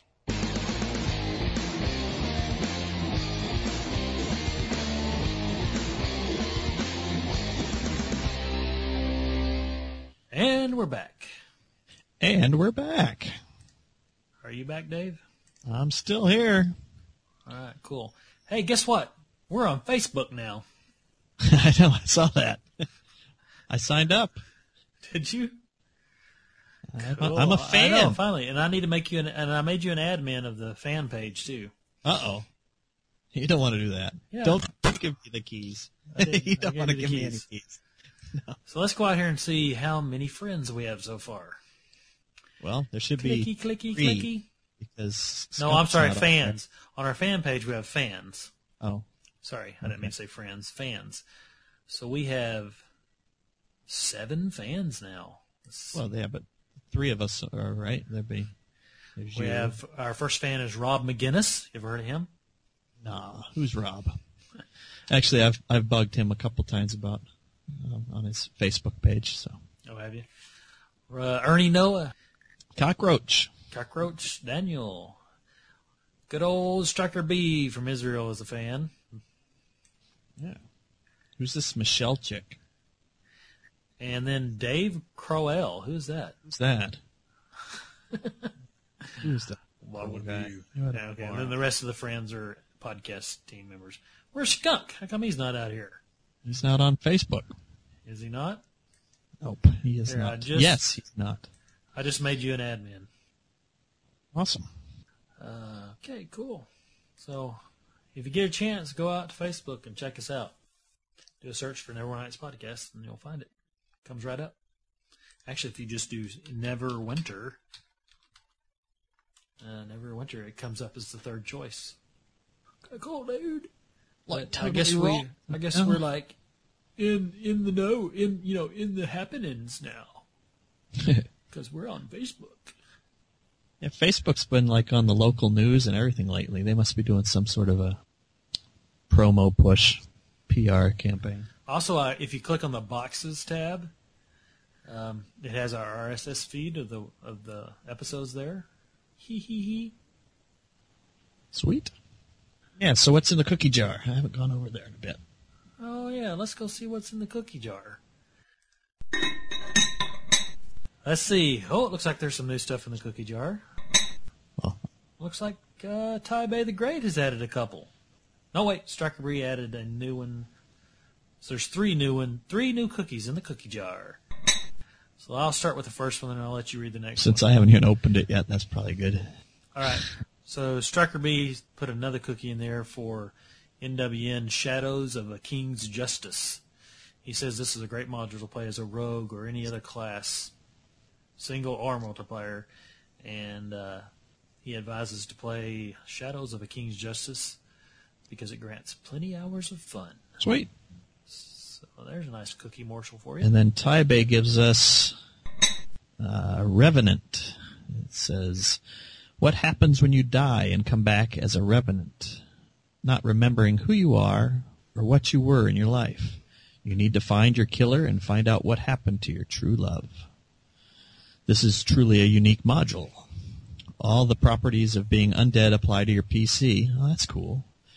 [SPEAKER 7] And we're back.
[SPEAKER 6] And we're back.
[SPEAKER 7] Are you back, Dave?
[SPEAKER 6] I'm still here.
[SPEAKER 7] All right, cool. Hey, guess what? We're on Facebook now.
[SPEAKER 6] I know, I saw that. I signed up.
[SPEAKER 7] Did you?
[SPEAKER 6] Cool. I'm a fan.
[SPEAKER 7] I know, finally. And I need to make you and I made you an admin of the fan page, too.
[SPEAKER 6] Uh-oh. You don't want to do that.
[SPEAKER 7] Yeah.
[SPEAKER 6] Don't give me the keys. You don't want to give me any keys. No.
[SPEAKER 7] So let's go out here and see how many friends we have so far.
[SPEAKER 6] Well, there should
[SPEAKER 7] clicky,
[SPEAKER 6] be
[SPEAKER 7] clicky,
[SPEAKER 6] 3
[SPEAKER 7] clicky.
[SPEAKER 6] Because
[SPEAKER 7] no, I'm sorry, fans. On our fan page, we have fans.
[SPEAKER 6] Oh.
[SPEAKER 7] Sorry, I didn't mean to say friends. Fans. So we have 7 fans now.
[SPEAKER 6] Well, yeah, but 3 of us are right.
[SPEAKER 7] We have our first fan is Rob McGinnis. You ever heard of him?
[SPEAKER 6] Nah, who's Rob? Actually, I've bugged him a couple times about on his Facebook page. So.
[SPEAKER 7] Oh, have you? Ernie Noah.
[SPEAKER 6] Cockroach.
[SPEAKER 7] Daniel. Good old Striker B from Israel is a fan.
[SPEAKER 6] Yeah. Who's this Michelle chick?
[SPEAKER 7] And then Dave Crowell. Who's that?
[SPEAKER 6] Who's that? Who's that?
[SPEAKER 7] Okay. And then the rest of the friends are podcast team members. Where's Skunk? How come he's not out here?
[SPEAKER 6] He's not on Facebook.
[SPEAKER 7] Is he not?
[SPEAKER 6] Nope, he is not. Yes, he's not.
[SPEAKER 7] I just made you an admin.
[SPEAKER 6] Awesome.
[SPEAKER 7] Okay, cool. So, if you get a chance, go out to Facebook and check us out. Do a search for Neverwinter Nights Podcast, and you'll find it. Comes right up. Actually, if you just do Neverwinter, it comes up as the third choice. Okay, cool, dude.
[SPEAKER 6] Like,
[SPEAKER 7] I guess we're like in the know, in the happenings now, because we're on Facebook.
[SPEAKER 6] Yeah, Facebook's been like on the local news and everything lately. They must be doing some sort of a promo push, PR campaign.
[SPEAKER 7] Also, if you click on the boxes tab, it has our RSS feed of the episodes there. Hee hee hee.
[SPEAKER 6] Sweet. Yeah, so what's in the cookie jar? I haven't gone over there in a bit.
[SPEAKER 7] Oh, yeah, let's go see what's in the cookie jar. Let's see. Oh, it looks like there's some new stuff in the cookie jar.
[SPEAKER 6] Well,
[SPEAKER 7] looks like Tai Bay the Great has added a couple. No, wait, Striker Bree added a new one. So there's 3 new cookies in the cookie jar. So I'll start with the first one, and I'll let you read the next one.
[SPEAKER 6] Since I haven't even opened it yet, that's probably good.
[SPEAKER 7] All right. So Striker B put another cookie in there for NWN Shadows of a King's Justice. He says this is a great module to play as a rogue or any other class, single or multiplayer, and he advises to play Shadows of a King's Justice because it grants plenty hours of fun.
[SPEAKER 6] Sweet.
[SPEAKER 7] So there's a nice cookie morsel for you.
[SPEAKER 6] And then Taibei gives us Revenant. It says, what happens when you die and come back as a revenant? Not remembering who you are or what you were in your life. You need to find your killer and find out what happened to your true love. This is truly a unique module. All the properties of being undead apply to your PC. Oh, that's cool.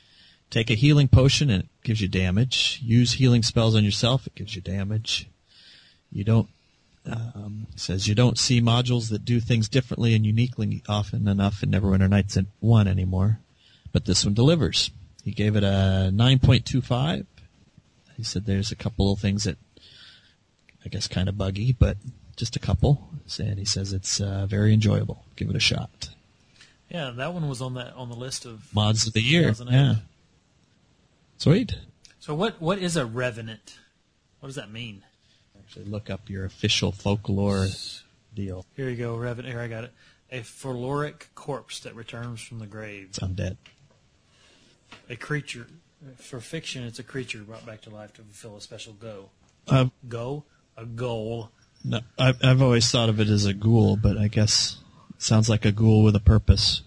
[SPEAKER 6] Take a healing potion and it gives you damage. Use healing spells on yourself, it gives you damage. You don't, says you don't see modules that do things differently and uniquely often enough in Neverwinter Nights 1 anymore. But this one delivers. He gave it a 9.25. He said there's a couple of things that I guess kind of buggy, but just a couple. And he says it's very enjoyable. Give it a shot.
[SPEAKER 7] Yeah, that one was on the list of
[SPEAKER 6] mods of the year.
[SPEAKER 7] 2008.
[SPEAKER 6] Yeah. Sweet.
[SPEAKER 7] So what is a revenant? What does that mean?
[SPEAKER 6] Actually, look up your official folklore deal.
[SPEAKER 7] Here you go, revenant. Here, I got it. A philoric corpse that returns from the grave.
[SPEAKER 6] It's undead.
[SPEAKER 7] A creature. For fiction, it's a creature brought back to life to fulfill a special goal.
[SPEAKER 6] A
[SPEAKER 7] goal.
[SPEAKER 6] No, I've always thought of it as a ghoul, but I guess it sounds like a ghoul with a purpose.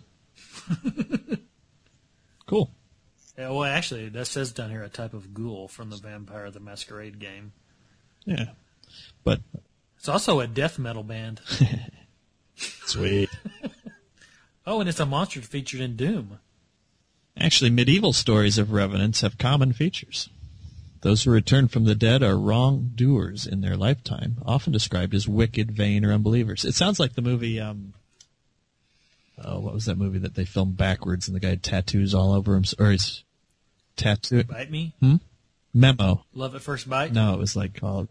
[SPEAKER 6] Cool.
[SPEAKER 7] Yeah, well, actually, that says down here a type of ghoul from the Vampire the Masquerade game.
[SPEAKER 6] Yeah, but
[SPEAKER 7] it's also a death metal band.
[SPEAKER 6] Sweet.
[SPEAKER 7] Oh, and it's a monster featured in Doom.
[SPEAKER 6] Actually, medieval stories of revenants have common features. Those who return from the dead are wrongdoers in their lifetime, often described as wicked, vain, or unbelievers. It sounds like the movie, what was that movie that they filmed backwards and the guy had tattoos all over him, or his tattoo?
[SPEAKER 7] Bite Me?
[SPEAKER 6] Memo.
[SPEAKER 7] Love at First Bite?
[SPEAKER 6] No, it was like called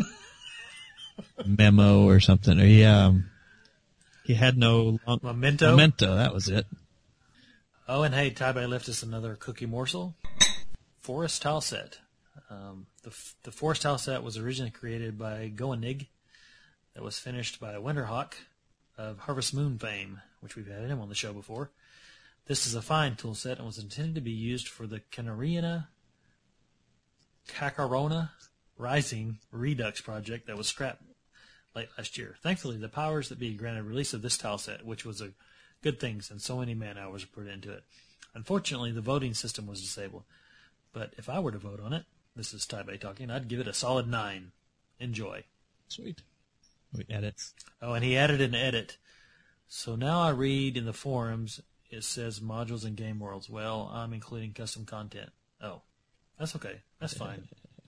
[SPEAKER 6] Memo or something. Or he had no...
[SPEAKER 7] Memento?
[SPEAKER 6] Memento, that was it.
[SPEAKER 7] Oh, and hey, Taibe left us another cookie morsel. Forest Tile Set. The Forest Tile Set was originally created by Goenig. That was finished by Winterhawk of Harvest Moon fame, which we've had him on the show before. This is a fine tool set and was intended to be used for the Kakarona Rising Redux project that was scrapped late last year. Thankfully, the powers that be granted release of this tile set, which was a good thing since so many man hours were put into it. Unfortunately, the voting system was disabled. But if I were to vote on it, this is Taibe talking, I'd give it a solid 9. Enjoy.
[SPEAKER 6] Sweet. We edits.
[SPEAKER 7] Oh, and he added an edit. So now I read in the forums, it says modules and game worlds. Well, I'm including custom content. Oh, that's okay. That's fine.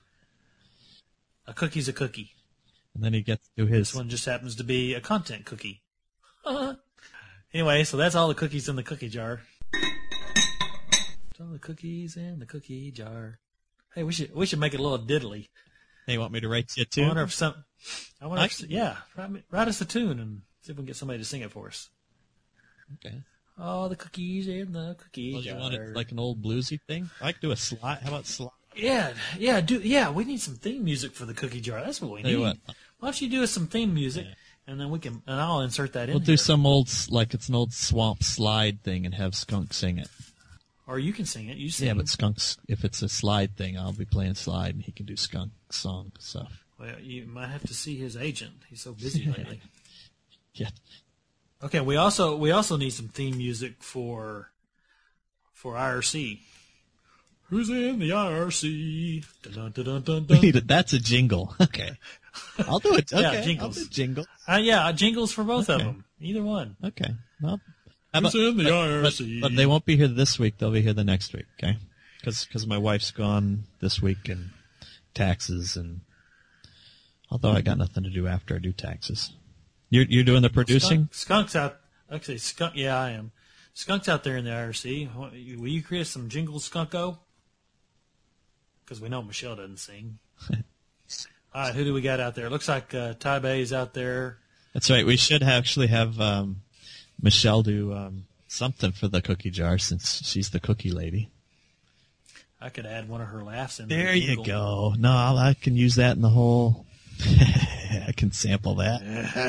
[SPEAKER 7] A cookie's a cookie.
[SPEAKER 6] And then he gets to his...
[SPEAKER 7] This one just happens to be a content cookie. Anyway, so that's all the cookies in the cookie jar. All the cookies in the cookie jar. Hey, we should make it a little diddly.
[SPEAKER 6] Hey, you want me to write you a tune?
[SPEAKER 7] I wonder if yeah, write us a tune and see if we can get somebody to sing it for us.
[SPEAKER 6] Okay.
[SPEAKER 7] Oh, the cookies in the cookie jar.
[SPEAKER 6] You want it like an old bluesy thing? I could do a slide. How about slide?
[SPEAKER 7] Yeah, we need some theme music for the cookie jar. That's what we need. Why don't you do us some theme music, and then I'll insert that in.
[SPEAKER 6] We'll do some like it's an old swamp slide thing and have Skunk sing it.
[SPEAKER 7] Or you can sing it. You sing.
[SPEAKER 6] Yeah, but Skunk's, if it's a slide thing, I'll be playing slide, and he can do Skunk song stuff.
[SPEAKER 7] Well, you might have to see his agent. He's so busy lately.
[SPEAKER 6] Yeah.
[SPEAKER 7] Okay, we also need some theme music for IRC. Who's in the IRC? Dun, dun, dun, dun, dun.
[SPEAKER 6] That's a jingle. Okay. I'll do it. Okay.
[SPEAKER 7] Yeah, jingles.
[SPEAKER 6] I'll do jingle.
[SPEAKER 7] Jingles for both of them. Either one.
[SPEAKER 6] Okay. Well,
[SPEAKER 7] who's in the IRC?
[SPEAKER 6] But they won't be here this week. They'll be here the next week, okay? Because my wife's gone this week and taxes, and although I got nothing to do after I do taxes. You're doing the producing?
[SPEAKER 7] Skunk's out. Actually, Skunk. Yeah, I am. Skunk's out there in the IRC. Will you create some jingles, Skunko? Because we know Michelle doesn't sing. All right, who do we got out there? It looks like Taibe's out there.
[SPEAKER 6] That's right. We should actually have Michelle do something for the cookie jar since she's the cookie lady.
[SPEAKER 7] I could add one of her laughs in
[SPEAKER 6] there. You go. No, I can use that in the whole... I can sample that.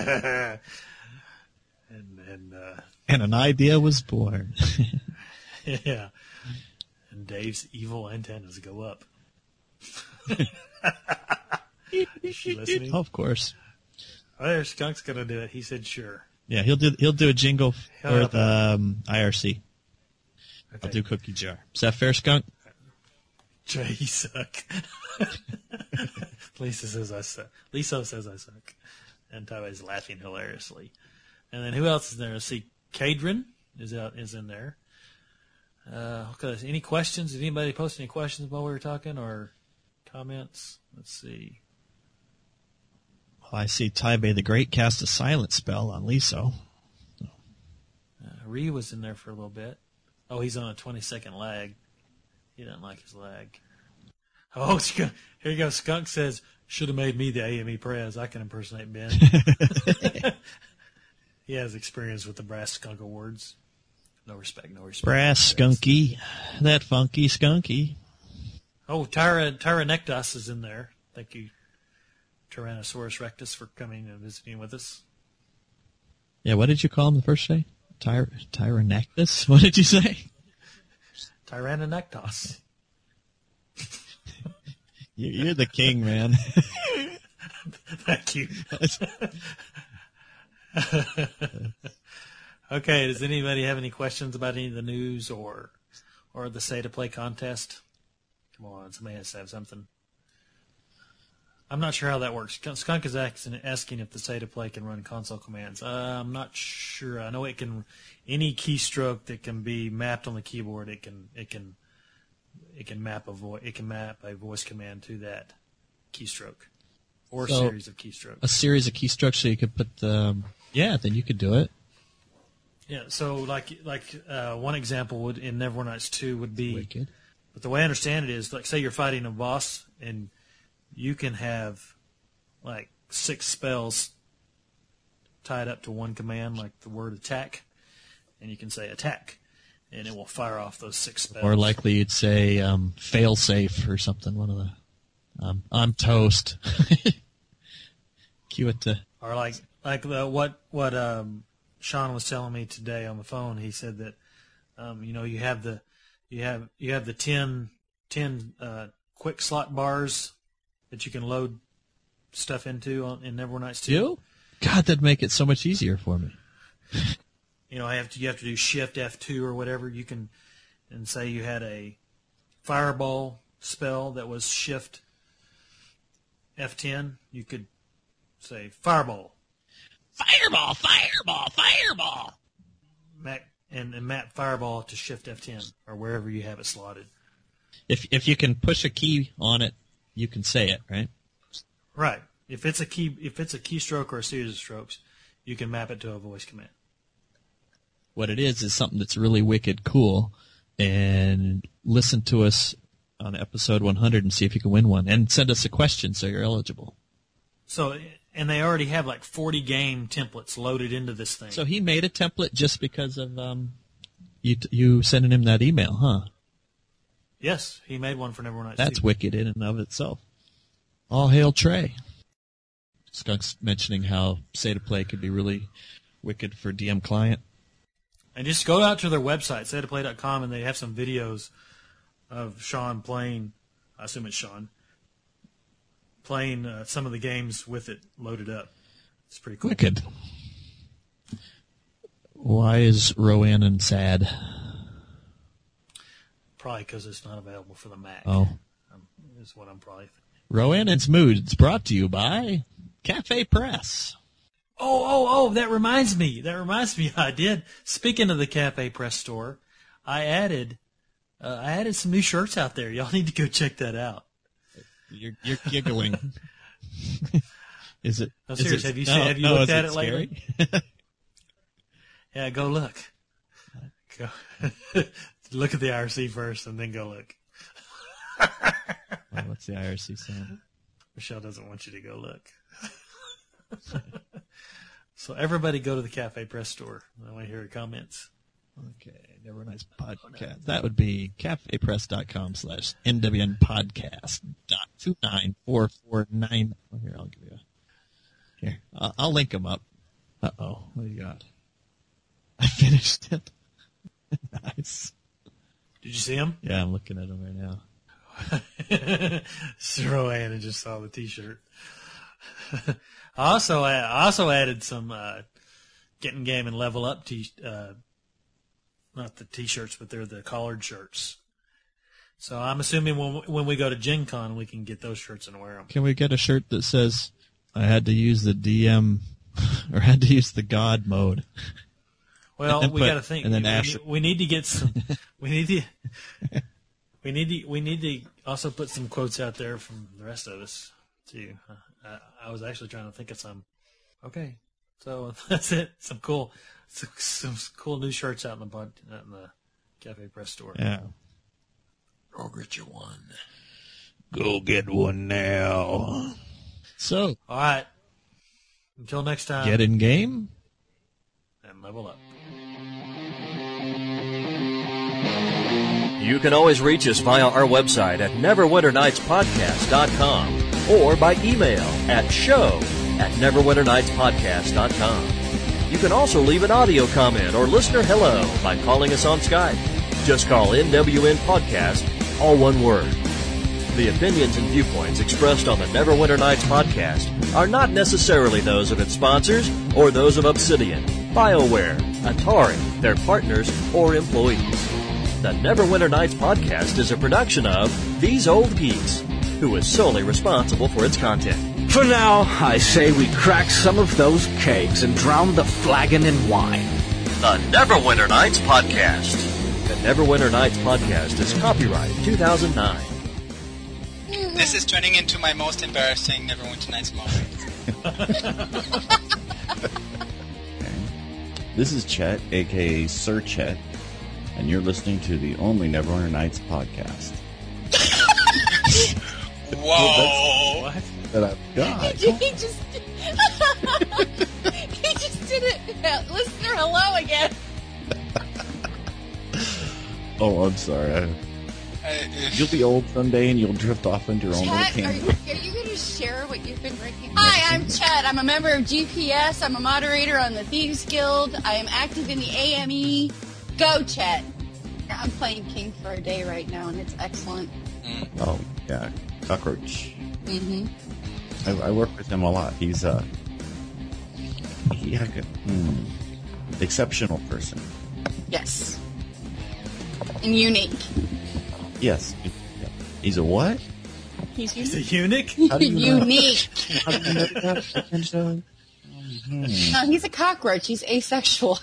[SPEAKER 6] And an idea was born.
[SPEAKER 7] Yeah. And Dave's evil antennas go up. Is she listening?
[SPEAKER 6] Of course.
[SPEAKER 7] Oh, there's Skunk's gonna do it. He said sure.
[SPEAKER 6] Yeah, he'll do a jingle for the IRC. Okay. I'll do cookie jar. Is that fair, Skunk?
[SPEAKER 7] Jay, you suck. Lisa says I suck. Lisa says I suck. And Taibe's laughing hilariously. And then who else is there? Let's see. Cadron is in there. Okay, any questions? Did anybody post any questions while we were talking or comments? Let's see.
[SPEAKER 6] Well, I see Taibe the Great cast a silent spell on Liso.
[SPEAKER 7] Ree was in there for a little bit. Oh, he's on a 20-second lag. He doesn't like his lag. Oh, here you go. Skunk says, should have made me the AME Prez. I can impersonate Ben. He has experience with the Brass Skunk Awards. No respect.
[SPEAKER 6] Brass Skunky. That funky skunky.
[SPEAKER 7] Oh, Tyra Nectas is in there. Thank you, Tyrannosaurus Rectus, for coming and visiting with us.
[SPEAKER 6] Yeah, what did you call him the first day? Tyranectus? What did you say?
[SPEAKER 7] Tyrannonectos.
[SPEAKER 6] You're the king, man.
[SPEAKER 7] Thank you. Okay, does anybody have any questions about any of the news or the Say to Play contest? Come on, somebody has to have something. I'm not sure how that works. Skunk is asking if the Say to Play can run console commands. I'm not sure. I know it can. Any keystroke that can be mapped on the keyboard, it can map a voice command to that keystroke or
[SPEAKER 6] So,
[SPEAKER 7] series of keystrokes.
[SPEAKER 6] A series of keystrokes, so you could put then you could do it.
[SPEAKER 7] Yeah. So like one example would in Neverwinter Nights 2 would be.
[SPEAKER 6] Wicked.
[SPEAKER 7] But the way I understand it is, like, say you're fighting a boss and you can have like 6 spells tied up to one command, like the word attack, and you can say attack, and it will fire off those 6 spells.
[SPEAKER 6] Or likely you'd say fail safe or something. One of the I'm toast. Cue it to.
[SPEAKER 7] Or what Sean was telling me today on the phone. He said that you have the 10 quick slot bars that you can load stuff into in Neverwinter Nights 2.
[SPEAKER 6] You? God, that'd make it so much easier for me.
[SPEAKER 7] You have to do Shift F2 or whatever. You can, and say you had a Fireball spell that was Shift F10. You could say Fireball.
[SPEAKER 6] Fireball, fireball, fireball.
[SPEAKER 7] And map Fireball to Shift F10 or wherever you have it slotted.
[SPEAKER 6] If you can push a key on it, you can say it, right?
[SPEAKER 7] Right. If it's a keystroke or a series of strokes, you can map it to a voice command.
[SPEAKER 6] What it is something that's really wicked cool, and listen to us on episode 100 and see if you can win one, and send us a question so you're eligible.
[SPEAKER 7] So, and they already have like 40 game templates loaded into this thing.
[SPEAKER 6] So he made a template just because of you sending him that email, huh?
[SPEAKER 7] Yes, he made one for Neverwinter Nights 2.
[SPEAKER 6] That's wicked in and of itself. All hail Trey. Skunk's mentioning how Say to Play could be really wicked for DM client.
[SPEAKER 7] And just go out to their website, saytoplay.com, and they have some videos of Sean playing, I assume it's Sean, playing some of the games with it loaded up. It's pretty cool.
[SPEAKER 6] Wicked. Why is Roannon sad?
[SPEAKER 7] Probably because it's not available for the Mac.
[SPEAKER 6] Oh.
[SPEAKER 7] Is what I'm probably thinking.
[SPEAKER 6] Roannon's Moods brought to you by Cafe Press.
[SPEAKER 7] Oh, that reminds me. I did. Speaking of the Cafe Press store, I added some new shirts out there. Y'all need to go check that out.
[SPEAKER 6] You're giggling. Is it?
[SPEAKER 7] No, serious. Have you looked at it lately? Yeah, go look. Go look at the IRC first, and then go look.
[SPEAKER 6] Well, what's the IRC sound?
[SPEAKER 7] Michelle doesn't want you to go look. So everybody go to the Cafe Press store. I want to hear your comments.
[SPEAKER 6] Okay, Never Nice Podcast. That would be cafepress.com/nwnpodcast.29449. Here, I'll give you here. I'll link them up. Uh-oh, what do you got? I finished it. Nice.
[SPEAKER 7] Did you see them?
[SPEAKER 6] Yeah, I'm looking at them right now.
[SPEAKER 7] Roanna just saw the T-shirt. I also added some Getting Game and Level Up not the T-shirts, but they're the collared shirts. So I'm assuming when we go to Gen Con, we can get those shirts and wear them.
[SPEAKER 6] Can we get a shirt that says, I had to use the DM, or had to use the God mode?
[SPEAKER 7] Well, we got to think.
[SPEAKER 6] And then
[SPEAKER 7] we need to get some. We need to also put some quotes out there from the rest of us too. I was actually trying to think of some. Okay, so that's it. Some cool new shirts out in the Cafe Press store.
[SPEAKER 6] Yeah.
[SPEAKER 7] Go get you one.
[SPEAKER 6] Go get one now. So,
[SPEAKER 7] all right. Until next time.
[SPEAKER 6] Get in game
[SPEAKER 7] and level up.
[SPEAKER 5] You can always reach us via our website at neverwinternightspodcast.com or by email at show@neverwinternightspodcast.com. You can also leave an audio comment or listener hello by calling us on Skype. Just call NWN Podcast, all one word. The opinions and viewpoints expressed on the Neverwinter Nights podcast are not necessarily those of its sponsors or those of Obsidian, BioWare, Atari, their partners, or employees. The Neverwinter Nights podcast is a production of These Old Geeks, who is solely responsible for its content.
[SPEAKER 9] For now, I say we crack some of those kegs and drown the flagon in wine.
[SPEAKER 5] The Neverwinter Nights podcast. The Neverwinter Nights podcast is copyright 2009.
[SPEAKER 3] This is turning into my most embarrassing Neverwinter Nights moment.
[SPEAKER 1] This is Chet, a.k.a. Sir Chet, and you're listening to the only Neverwinter Nights podcast.
[SPEAKER 3] Whoa!
[SPEAKER 1] What? That I've got.
[SPEAKER 8] He just did it. Listener, hello again.
[SPEAKER 1] Oh, I'm sorry. You'll be old someday and you'll drift off into your own little
[SPEAKER 8] Chet,
[SPEAKER 1] kingdom.
[SPEAKER 8] are you going to share what you've been drinking? Hi, I'm Chet. I'm a member of GPS. I'm a moderator on the Thieves Guild. I am active in the AME. Go, Chet. I'm playing King for a Day right now, and it's excellent.
[SPEAKER 1] Oh, yeah. Cockroach.
[SPEAKER 8] Mm-hmm.
[SPEAKER 1] I work with him a lot. He's exceptional person.
[SPEAKER 8] Yes. And unique.
[SPEAKER 1] Yes. He's a what?
[SPEAKER 8] He's
[SPEAKER 7] a eunuch?
[SPEAKER 1] How do you know?
[SPEAKER 8] Unique.
[SPEAKER 1] How do you know that?
[SPEAKER 8] No, he's a cockroach. He's asexual.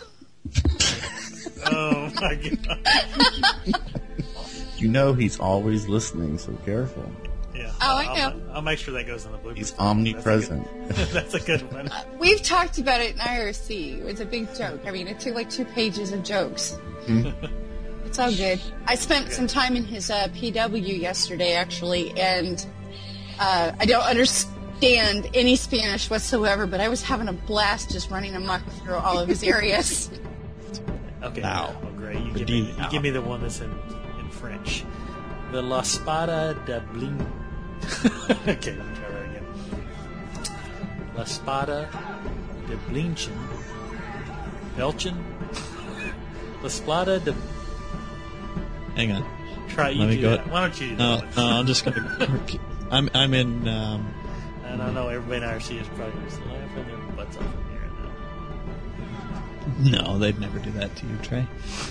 [SPEAKER 7] Oh, my God.
[SPEAKER 1] You know he's always listening, so careful.
[SPEAKER 7] Yeah.
[SPEAKER 8] Oh, I know.
[SPEAKER 7] I'll make sure that goes on the blooper.
[SPEAKER 1] He's omnipresent.
[SPEAKER 7] That's a good one.
[SPEAKER 8] We've talked about it in IRC. It's a big joke. I mean, it took like 2 pages of jokes. It's all good. I spent some time in his PW yesterday, actually, and I don't understand any Spanish whatsoever, but I was having a blast just running amok through all of his areas.
[SPEAKER 7] Okay.
[SPEAKER 1] Now.
[SPEAKER 7] Oh, great. You give me the one that's in French. The La Spada de Bling. Okay, let me try that again. La Spada de Blinchen. Belchen? La Spada de...
[SPEAKER 6] Hang on.
[SPEAKER 7] Try you
[SPEAKER 6] Let me
[SPEAKER 7] do
[SPEAKER 6] go.
[SPEAKER 7] that. Why don't you do
[SPEAKER 6] No,
[SPEAKER 7] that?
[SPEAKER 6] I'm just going to... I'm in...
[SPEAKER 7] And I know everybody in IRC is probably just laughing their butts off in here now.
[SPEAKER 6] No, they'd never do that to you, Trey.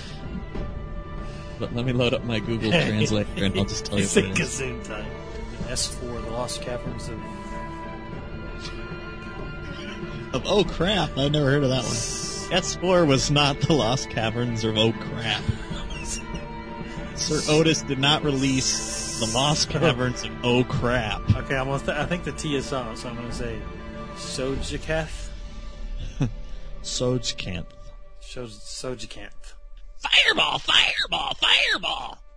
[SPEAKER 6] But let me load up my Google Translator and I'll just tell you
[SPEAKER 7] It's
[SPEAKER 6] what
[SPEAKER 7] a
[SPEAKER 6] it is.
[SPEAKER 7] gazoon time. S4, the Lost Caverns of...
[SPEAKER 6] Oh crap, I've never heard of that one. S4 was not the Lost Caverns of Oh crap. Sir Otis did not release the Lost Caverns of Oh crap.
[SPEAKER 7] Okay, I think the T is silent, so I'm going to say Sojakath.
[SPEAKER 6] Sojkanth.
[SPEAKER 7] Sojakath.
[SPEAKER 6] Fireball, fireball, fireball!